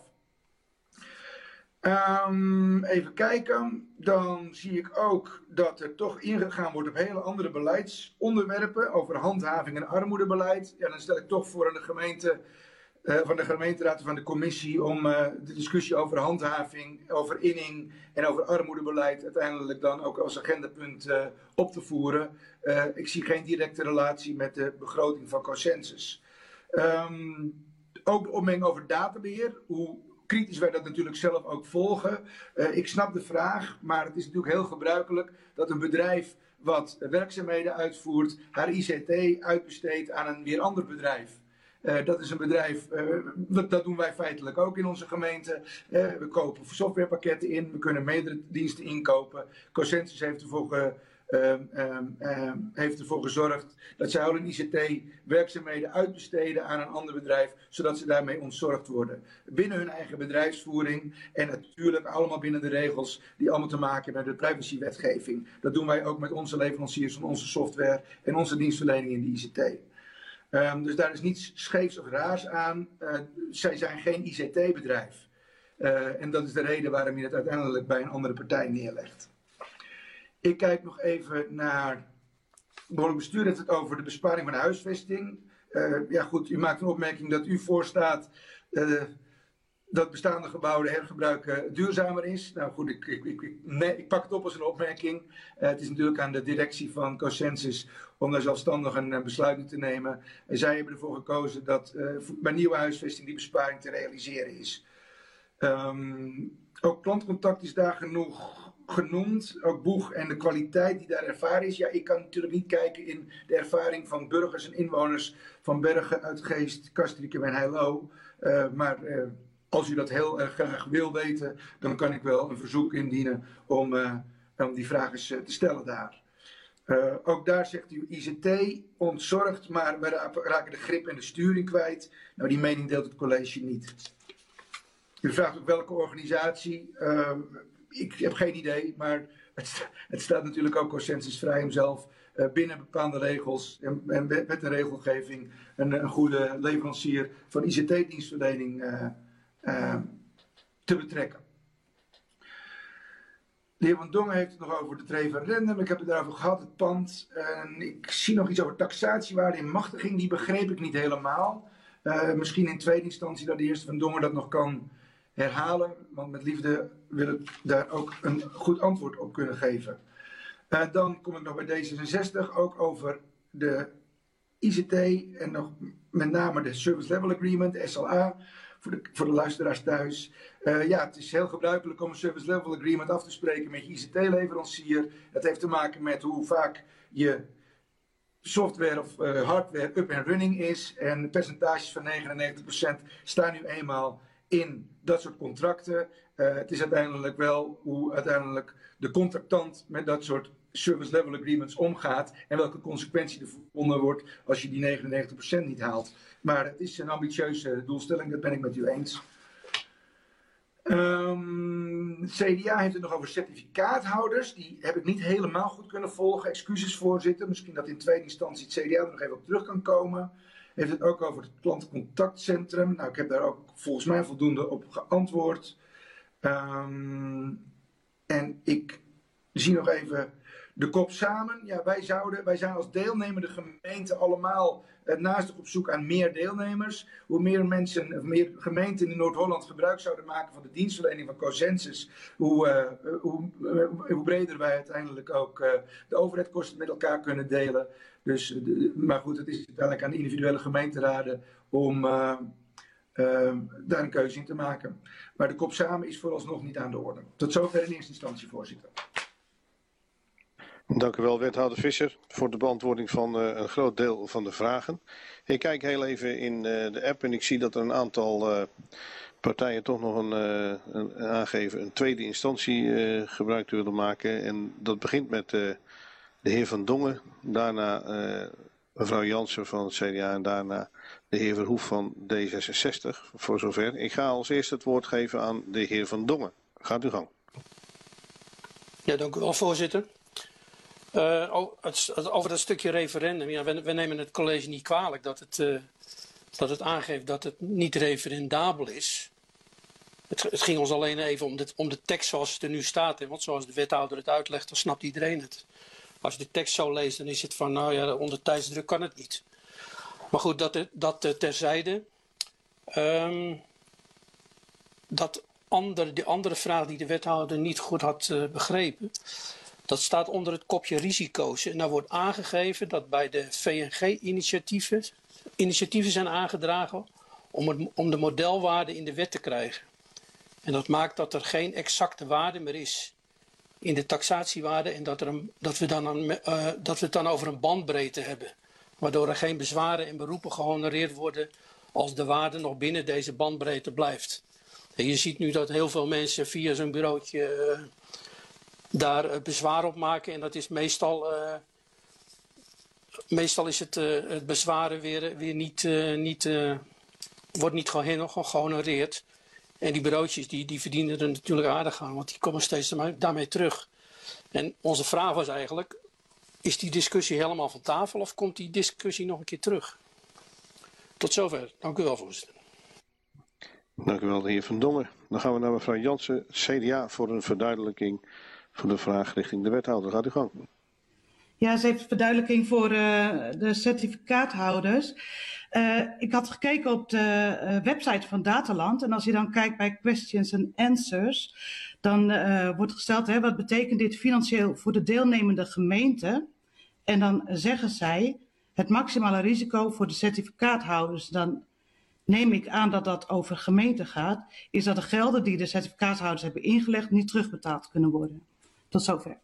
Um, even kijken, dan zie ik ook dat er toch ingegaan wordt op hele andere beleidsonderwerpen over handhaving en armoedebeleid. Ja, dan stel ik toch voor aan de gemeente, uh, van de gemeenteraad en van de commissie om uh, de discussie over handhaving, over inning en over armoedebeleid uiteindelijk dan ook als agendapunt uh, op te voeren. Uh, ik zie geen directe relatie met de begroting van Cosensus. Um, ook de opmerking over databeheer, hoe kritisch wij dat natuurlijk zelf ook volgen. Uh, ik snap de vraag, maar het is natuurlijk heel gebruikelijk dat een bedrijf wat werkzaamheden uitvoert, haar I C T uitbesteedt aan een weer ander bedrijf. Uh, dat is een bedrijf, uh, dat, dat doen wij feitelijk ook in onze gemeente. Uh, we kopen softwarepakketten in, we kunnen meerdere diensten inkopen. Cosensus heeft ervoor ge, Uh, uh, uh, heeft ervoor gezorgd dat zij al hun I C T-werkzaamheden uitbesteden aan een ander bedrijf, zodat ze daarmee ontzorgd worden. Binnen hun eigen bedrijfsvoering en natuurlijk allemaal binnen de regels die allemaal te maken hebben met de privacywetgeving. Dat doen wij ook met onze leveranciers van onze software en onze dienstverlening in de I C T. Um, dus daar is niets scheefs of raars aan. Uh, zij zijn geen I C T-bedrijf. Uh, en dat is de reden waarom je het uiteindelijk bij een andere partij neerlegt. Ik kijk nog even naar, het behoorlijk bestuur heeft het over de besparing van de huisvesting. Uh, ja goed, u maakt een opmerking dat u voorstaat uh, dat bestaande gebouwen hergebruiken duurzamer is. Nou goed, ik, ik, ik, nee, ik pak het op als een opmerking. Uh, het is natuurlijk aan de directie van Cosensus om daar zelfstandig een uh, besluit in te nemen. Uh, zij hebben ervoor gekozen dat uh, bij nieuwe huisvesting die besparing te realiseren is. Um, ook klantcontact is daar genoeg genoemd, ook boeg en de kwaliteit die daar ervaren is. Ja, ik kan natuurlijk niet kijken in de ervaring van burgers en inwoners van Bergen, Uitgeest, Castricum en Heilo. Uh, maar uh, als u dat heel erg graag wil weten, dan kan ik wel een verzoek indienen om, uh, om die vraag eens uh, te stellen daar. Uh, ook daar zegt u I C T ontzorgd, maar we raken de grip en de sturing kwijt. Nou, die mening deelt het college niet. U vraagt ook welke organisatie. Uh, Ik heb geen idee, maar het, het staat natuurlijk ook Cosensus vrij om zelf uh, binnen bepaalde regels en, en met de regelgeving een, een goede leverancier van I C T-dienstverlening uh, uh, te betrekken. De heer Van Dongen heeft het nog over het referendum. Ik heb het daarover gehad, het pand. En ik zie nog iets over taxatiewaarde en machtiging. Die begreep ik niet helemaal. Uh, misschien in tweede instantie dat de heer Van Dongen dat nog kan herhalen. Want met liefde wil ik daar ook een goed antwoord op kunnen geven. Uh, dan kom ik nog bij D zesenzestig. Ook over de I C T en nog met name de Service Level Agreement, de S L A. Voor de, voor de luisteraars thuis. Uh, ja, het is heel gebruikelijk om een Service Level Agreement af te spreken met je I C T-leverancier. Dat heeft te maken met hoe vaak je software of uh, hardware up en running is. En percentages van negenennegentig procent staan nu eenmaal in dat soort contracten. Uh, het is uiteindelijk wel hoe uiteindelijk de contractant met dat soort Service Level Agreements omgaat en welke consequentie er verbonden wordt als je die negenennegentig procent niet haalt. Maar het is een ambitieuze doelstelling, dat ben ik met u eens. Um, C D A heeft het nog over certificaathouders. Die heb ik niet helemaal goed kunnen volgen. Excuses, voorzitter. Misschien dat in tweede instantie het C D A er nog even op terug kan komen. Heeft het ook over het klantencontactcentrum. Nou, ik heb daar ook volgens mij voldoende op geantwoord. Um, en ik zie nog even de kop samen. Ja, wij, zouden, wij zijn als deelnemende gemeente allemaal uh, naast op zoek aan meer deelnemers. Hoe meer mensen, of meer gemeenten in Noord-Holland gebruik zouden maken van de dienstverlening van Cosensus, hoe, uh, hoe, uh, hoe breder wij uiteindelijk ook uh, de overheidskosten met elkaar kunnen delen. Dus, uh, maar goed, het is uiteindelijk aan de individuele gemeenteraden om uh, uh, daar een keuze in te maken. Maar de kop samen is vooralsnog niet aan de orde. Tot zover in eerste instantie, voorzitter. Dank u wel, wethouder Visser, voor de beantwoording van uh, een groot deel van de vragen. Ik kijk heel even in uh, de app en ik zie dat er een aantal uh, partijen toch nog een, uh, een, aangeven een tweede instantie uh, gebruik te willen maken. En dat begint met uh, de heer Van Dongen, daarna uh, mevrouw Jansen van het C D A en daarna de heer Verhoef van D zesenzestig. Voor zover. Ik ga als eerste het woord geven aan de heer Van Dongen. Gaat uw gang. Ja, dank u wel, voorzitter. Uh, over dat stukje referendum, ja, we, we nemen het college niet kwalijk dat het, uh, dat het aangeeft dat het niet referendabel is. Het, het ging ons alleen even om de, om de tekst zoals het er nu staat. Hè, want zoals de wethouder het uitlegt, dan snapt iedereen het. Als je de tekst zo leest, dan is het van, nou ja, onder tijdsdruk kan het niet. Maar goed, dat, dat uh, terzijde. Um, dat andere, die andere vraag die de wethouder niet goed had uh, begrepen. Dat staat onder het kopje risico's. En daar wordt aangegeven dat bij de V N G-initiatieven initiatieven zijn aangedragen om, het, om de modelwaarde in de wet te krijgen. En dat maakt dat er geen exacte waarde meer is in de taxatiewaarde en dat, er een, dat, we dan een, uh, dat we het dan over een bandbreedte hebben. Waardoor er geen bezwaren en beroepen gehonoreerd worden als de waarde nog binnen deze bandbreedte blijft. En je ziet nu dat heel veel mensen via zo'n bureautje Uh, daar uh, bezwaar op maken en dat is meestal, uh, meestal is het, uh, het bezwaren weer, weer niet, uh, niet, uh, wordt niet gewoon gehonoreerd. En die bureautjes die, die verdienen er natuurlijk aardig aan, want die komen steeds daarmee terug. En onze vraag was eigenlijk, is die discussie helemaal van tafel of komt die discussie nog een keer terug? Tot zover. Dank u wel, voorzitter. Dank u wel, de heer Van Dongen. Dan gaan we naar mevrouw Jansen, C D A, voor een verduidelijking van de vraag richting de wethouder. Gaat u gang. Ja, ze heeft verduidelijking voor uh, de certificaathouders. Uh, ik had gekeken op de uh, website van Dataland. En als je dan kijkt bij questions and answers, dan uh, wordt gesteld, hè, wat betekent dit financieel voor de deelnemende gemeente? En dan zeggen zij, het maximale risico voor de certificaathouders, dan neem ik aan dat dat over gemeenten gaat, is dat de gelden die de certificaathouders hebben ingelegd niet terugbetaald kunnen worden. Tot zover.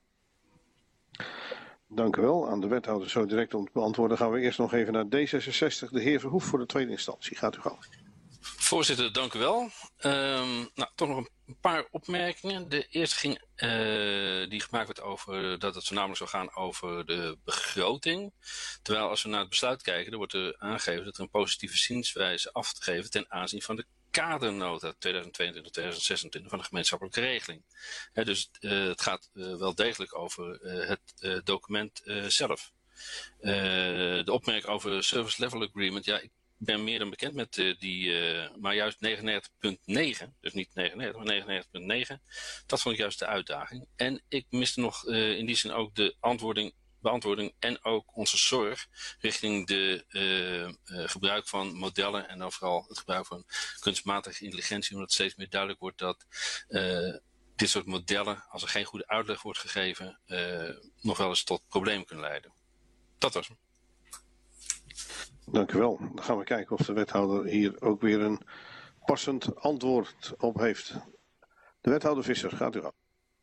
Dank u wel. Aan de wethouder zo direct om te beantwoorden gaan we eerst nog even naar D zesenzestig. De heer Verhoef voor de tweede instantie. Gaat u gang. Voorzitter, dank u wel. Um, nou, toch nog een paar opmerkingen. De eerste ging, uh, die gemaakt werd over dat het voornamelijk zou gaan over de begroting. Terwijl als we naar het besluit kijken, dan wordt er aangegeven dat er een positieve zienswijze af te geven ten aanzien van de kadernota tweeduizend tweeëntwintig tot tweeduizend zesentwintig van de gemeenschappelijke regeling. He, dus uh, het gaat uh, wel degelijk over uh, het uh, document uh, zelf. Uh, de opmerking over Service Level Agreement, ja, ik ben meer dan bekend met uh, die, uh, maar juist negenennegentig punt negen, dus niet negenennegentig, maar negenennegentig punt negen, dat vond ik juist de uitdaging. En ik miste nog uh, in die zin ook de antwoording, beantwoording en ook onze zorg richting de uh, uh, gebruik van modellen en dan vooral het gebruik van kunstmatige intelligentie, omdat het steeds meer duidelijk wordt dat uh, dit soort modellen, als er geen goede uitleg wordt gegeven, uh, nog wel eens tot problemen kunnen leiden. Dat was hem. Dank u wel. Dan gaan we kijken of de wethouder hier ook weer een passend antwoord op heeft. De wethouder Visser, gaat u af.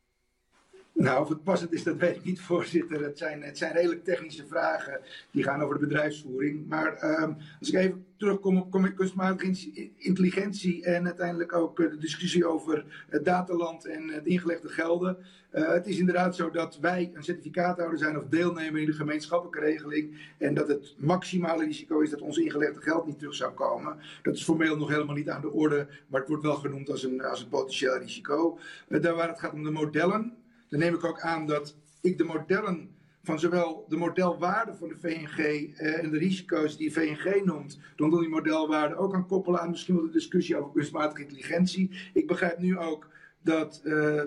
Nou, of het passend is, dat weet ik niet, voorzitter. Het zijn, het zijn redelijk technische vragen die gaan over de bedrijfsvoering. Maar um, als ik even terugkom op kunstmatige intelligentie en uiteindelijk ook uh, de discussie over het dataland en uh, de ingelegde gelden. Uh, het is inderdaad zo dat wij een certificaathouder zijn of deelnemer in de gemeenschappelijke regeling. En dat het maximale risico is dat ons ingelegde geld niet terug zou komen. Dat is formeel nog helemaal niet aan de orde, maar het wordt wel genoemd als een, als een potentieel risico. Uh, daar waar het gaat om de modellen. Dan neem ik ook aan dat ik de modellen van zowel de modelwaarde van de V N G uh, en de risico's die V N G noemt, rondom die modelwaarde ook kan koppelen aan misschien wel de discussie over kunstmatige intelligentie. Ik begrijp nu ook dat uh,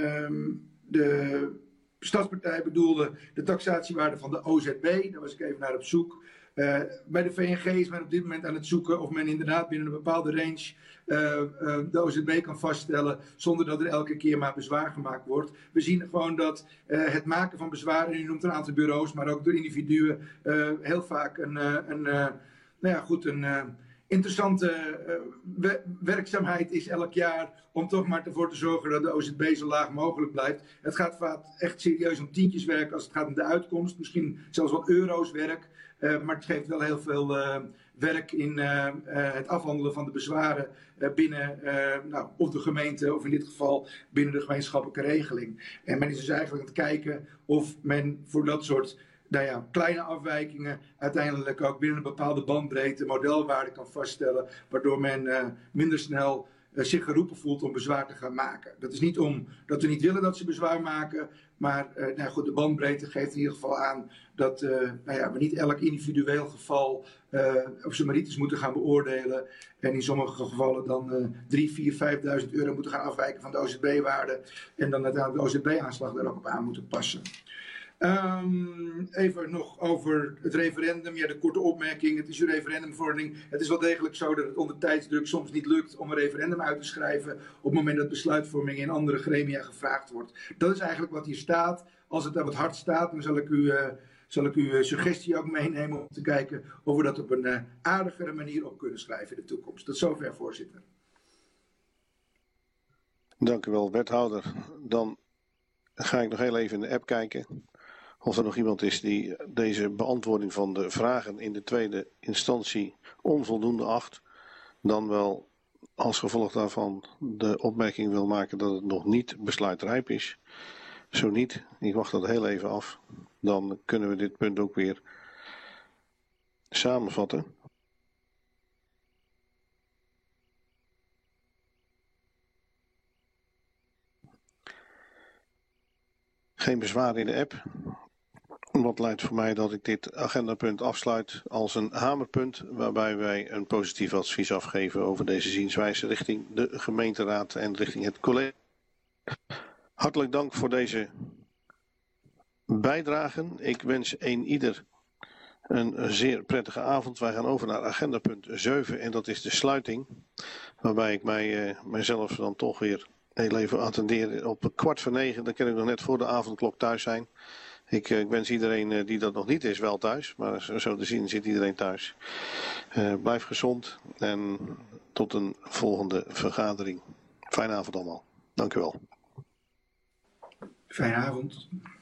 um, de Stadspartij bedoelde de taxatiewaarde van de O Z B. Daar was ik even naar op zoek. Uh, bij de V N G is men op dit moment aan het zoeken of men inderdaad binnen een bepaalde range uh, uh, de O Z B kan vaststellen zonder dat er elke keer maar bezwaar gemaakt wordt. We zien gewoon dat uh, het maken van bezwaren, en u noemt een aantal bureaus, maar ook door individuen, uh, heel vaak een, uh, een, uh, nou ja, goed, een uh, interessante uh, we werkzaamheid is elk jaar om toch maar ervoor te zorgen dat de O Z B zo laag mogelijk blijft. Het gaat vaak echt serieus om tientjes werk als het gaat om de uitkomst, misschien zelfs wel euro's werk. Uh, maar het geeft wel heel veel uh, werk in uh, uh, het afhandelen van de bezwaren uh, binnen uh, nou, of de gemeente of in dit geval binnen de gemeenschappelijke regeling. En men is dus eigenlijk aan het kijken of men voor dat soort nou ja, kleine afwijkingen uiteindelijk ook binnen een bepaalde bandbreedte modelwaarde kan vaststellen, waardoor men uh, minder snel uh, zich geroepen voelt om bezwaar te gaan maken. Dat is niet om dat we niet willen dat ze bezwaar maken, maar uh, nou goed, de bandbreedte geeft in ieder geval aan dat uh, nou ja, we niet elk individueel geval uh, op zijn merites moeten gaan beoordelen. En in sommige gevallen dan uh, drie, vier, vijfduizend euro moeten gaan afwijken van de O Z B-waarde. En dan uiteindelijk de O Z B-aanslag er ook op aan moeten passen. Um, even nog over het referendum. Ja, de korte opmerking. Het is uw referendumverordening. Het is wel degelijk zo dat het onder tijdsdruk soms niet lukt om een referendum uit te schrijven op het moment dat besluitvorming in andere gremia gevraagd wordt. Dat is eigenlijk wat hier staat. Als het aan wat hard staat, dan zal ik u, uh, zal ik uw suggestie ook meenemen om te kijken of we dat op een uh, aardigere manier op kunnen schrijven in de toekomst. Tot zover, voorzitter. Dank u wel, wethouder. Dan ga ik nog heel even in de app kijken of er nog iemand is die deze beantwoording van de vragen in de tweede instantie onvoldoende acht, dan wel als gevolg daarvan de opmerking wil maken dat het nog niet besluitrijp is. Zo niet, ik wacht dat heel even af, dan kunnen we dit punt ook weer samenvatten. Geen bezwaar in de app. Wat leidt voor mij dat ik dit agendapunt afsluit als een hamerpunt, waarbij wij een positief advies afgeven over deze zienswijze richting de gemeenteraad en richting het college. Hartelijk dank voor deze bijdragen. Ik wens een ieder een zeer prettige avond. Wij gaan over naar agendapunt zeven en dat is de sluiting, waarbij ik mij, uh, mijzelf dan toch weer heel even attendeer op kwart voor negen. Dan kan ik nog net voor de avondklok thuis zijn. Ik, ik wens iedereen uh, die dat nog niet is wel thuis, maar zo, zo te zien zit iedereen thuis. Uh, blijf gezond en tot een volgende vergadering. Fijne avond allemaal. Dank u wel. Fijne avond.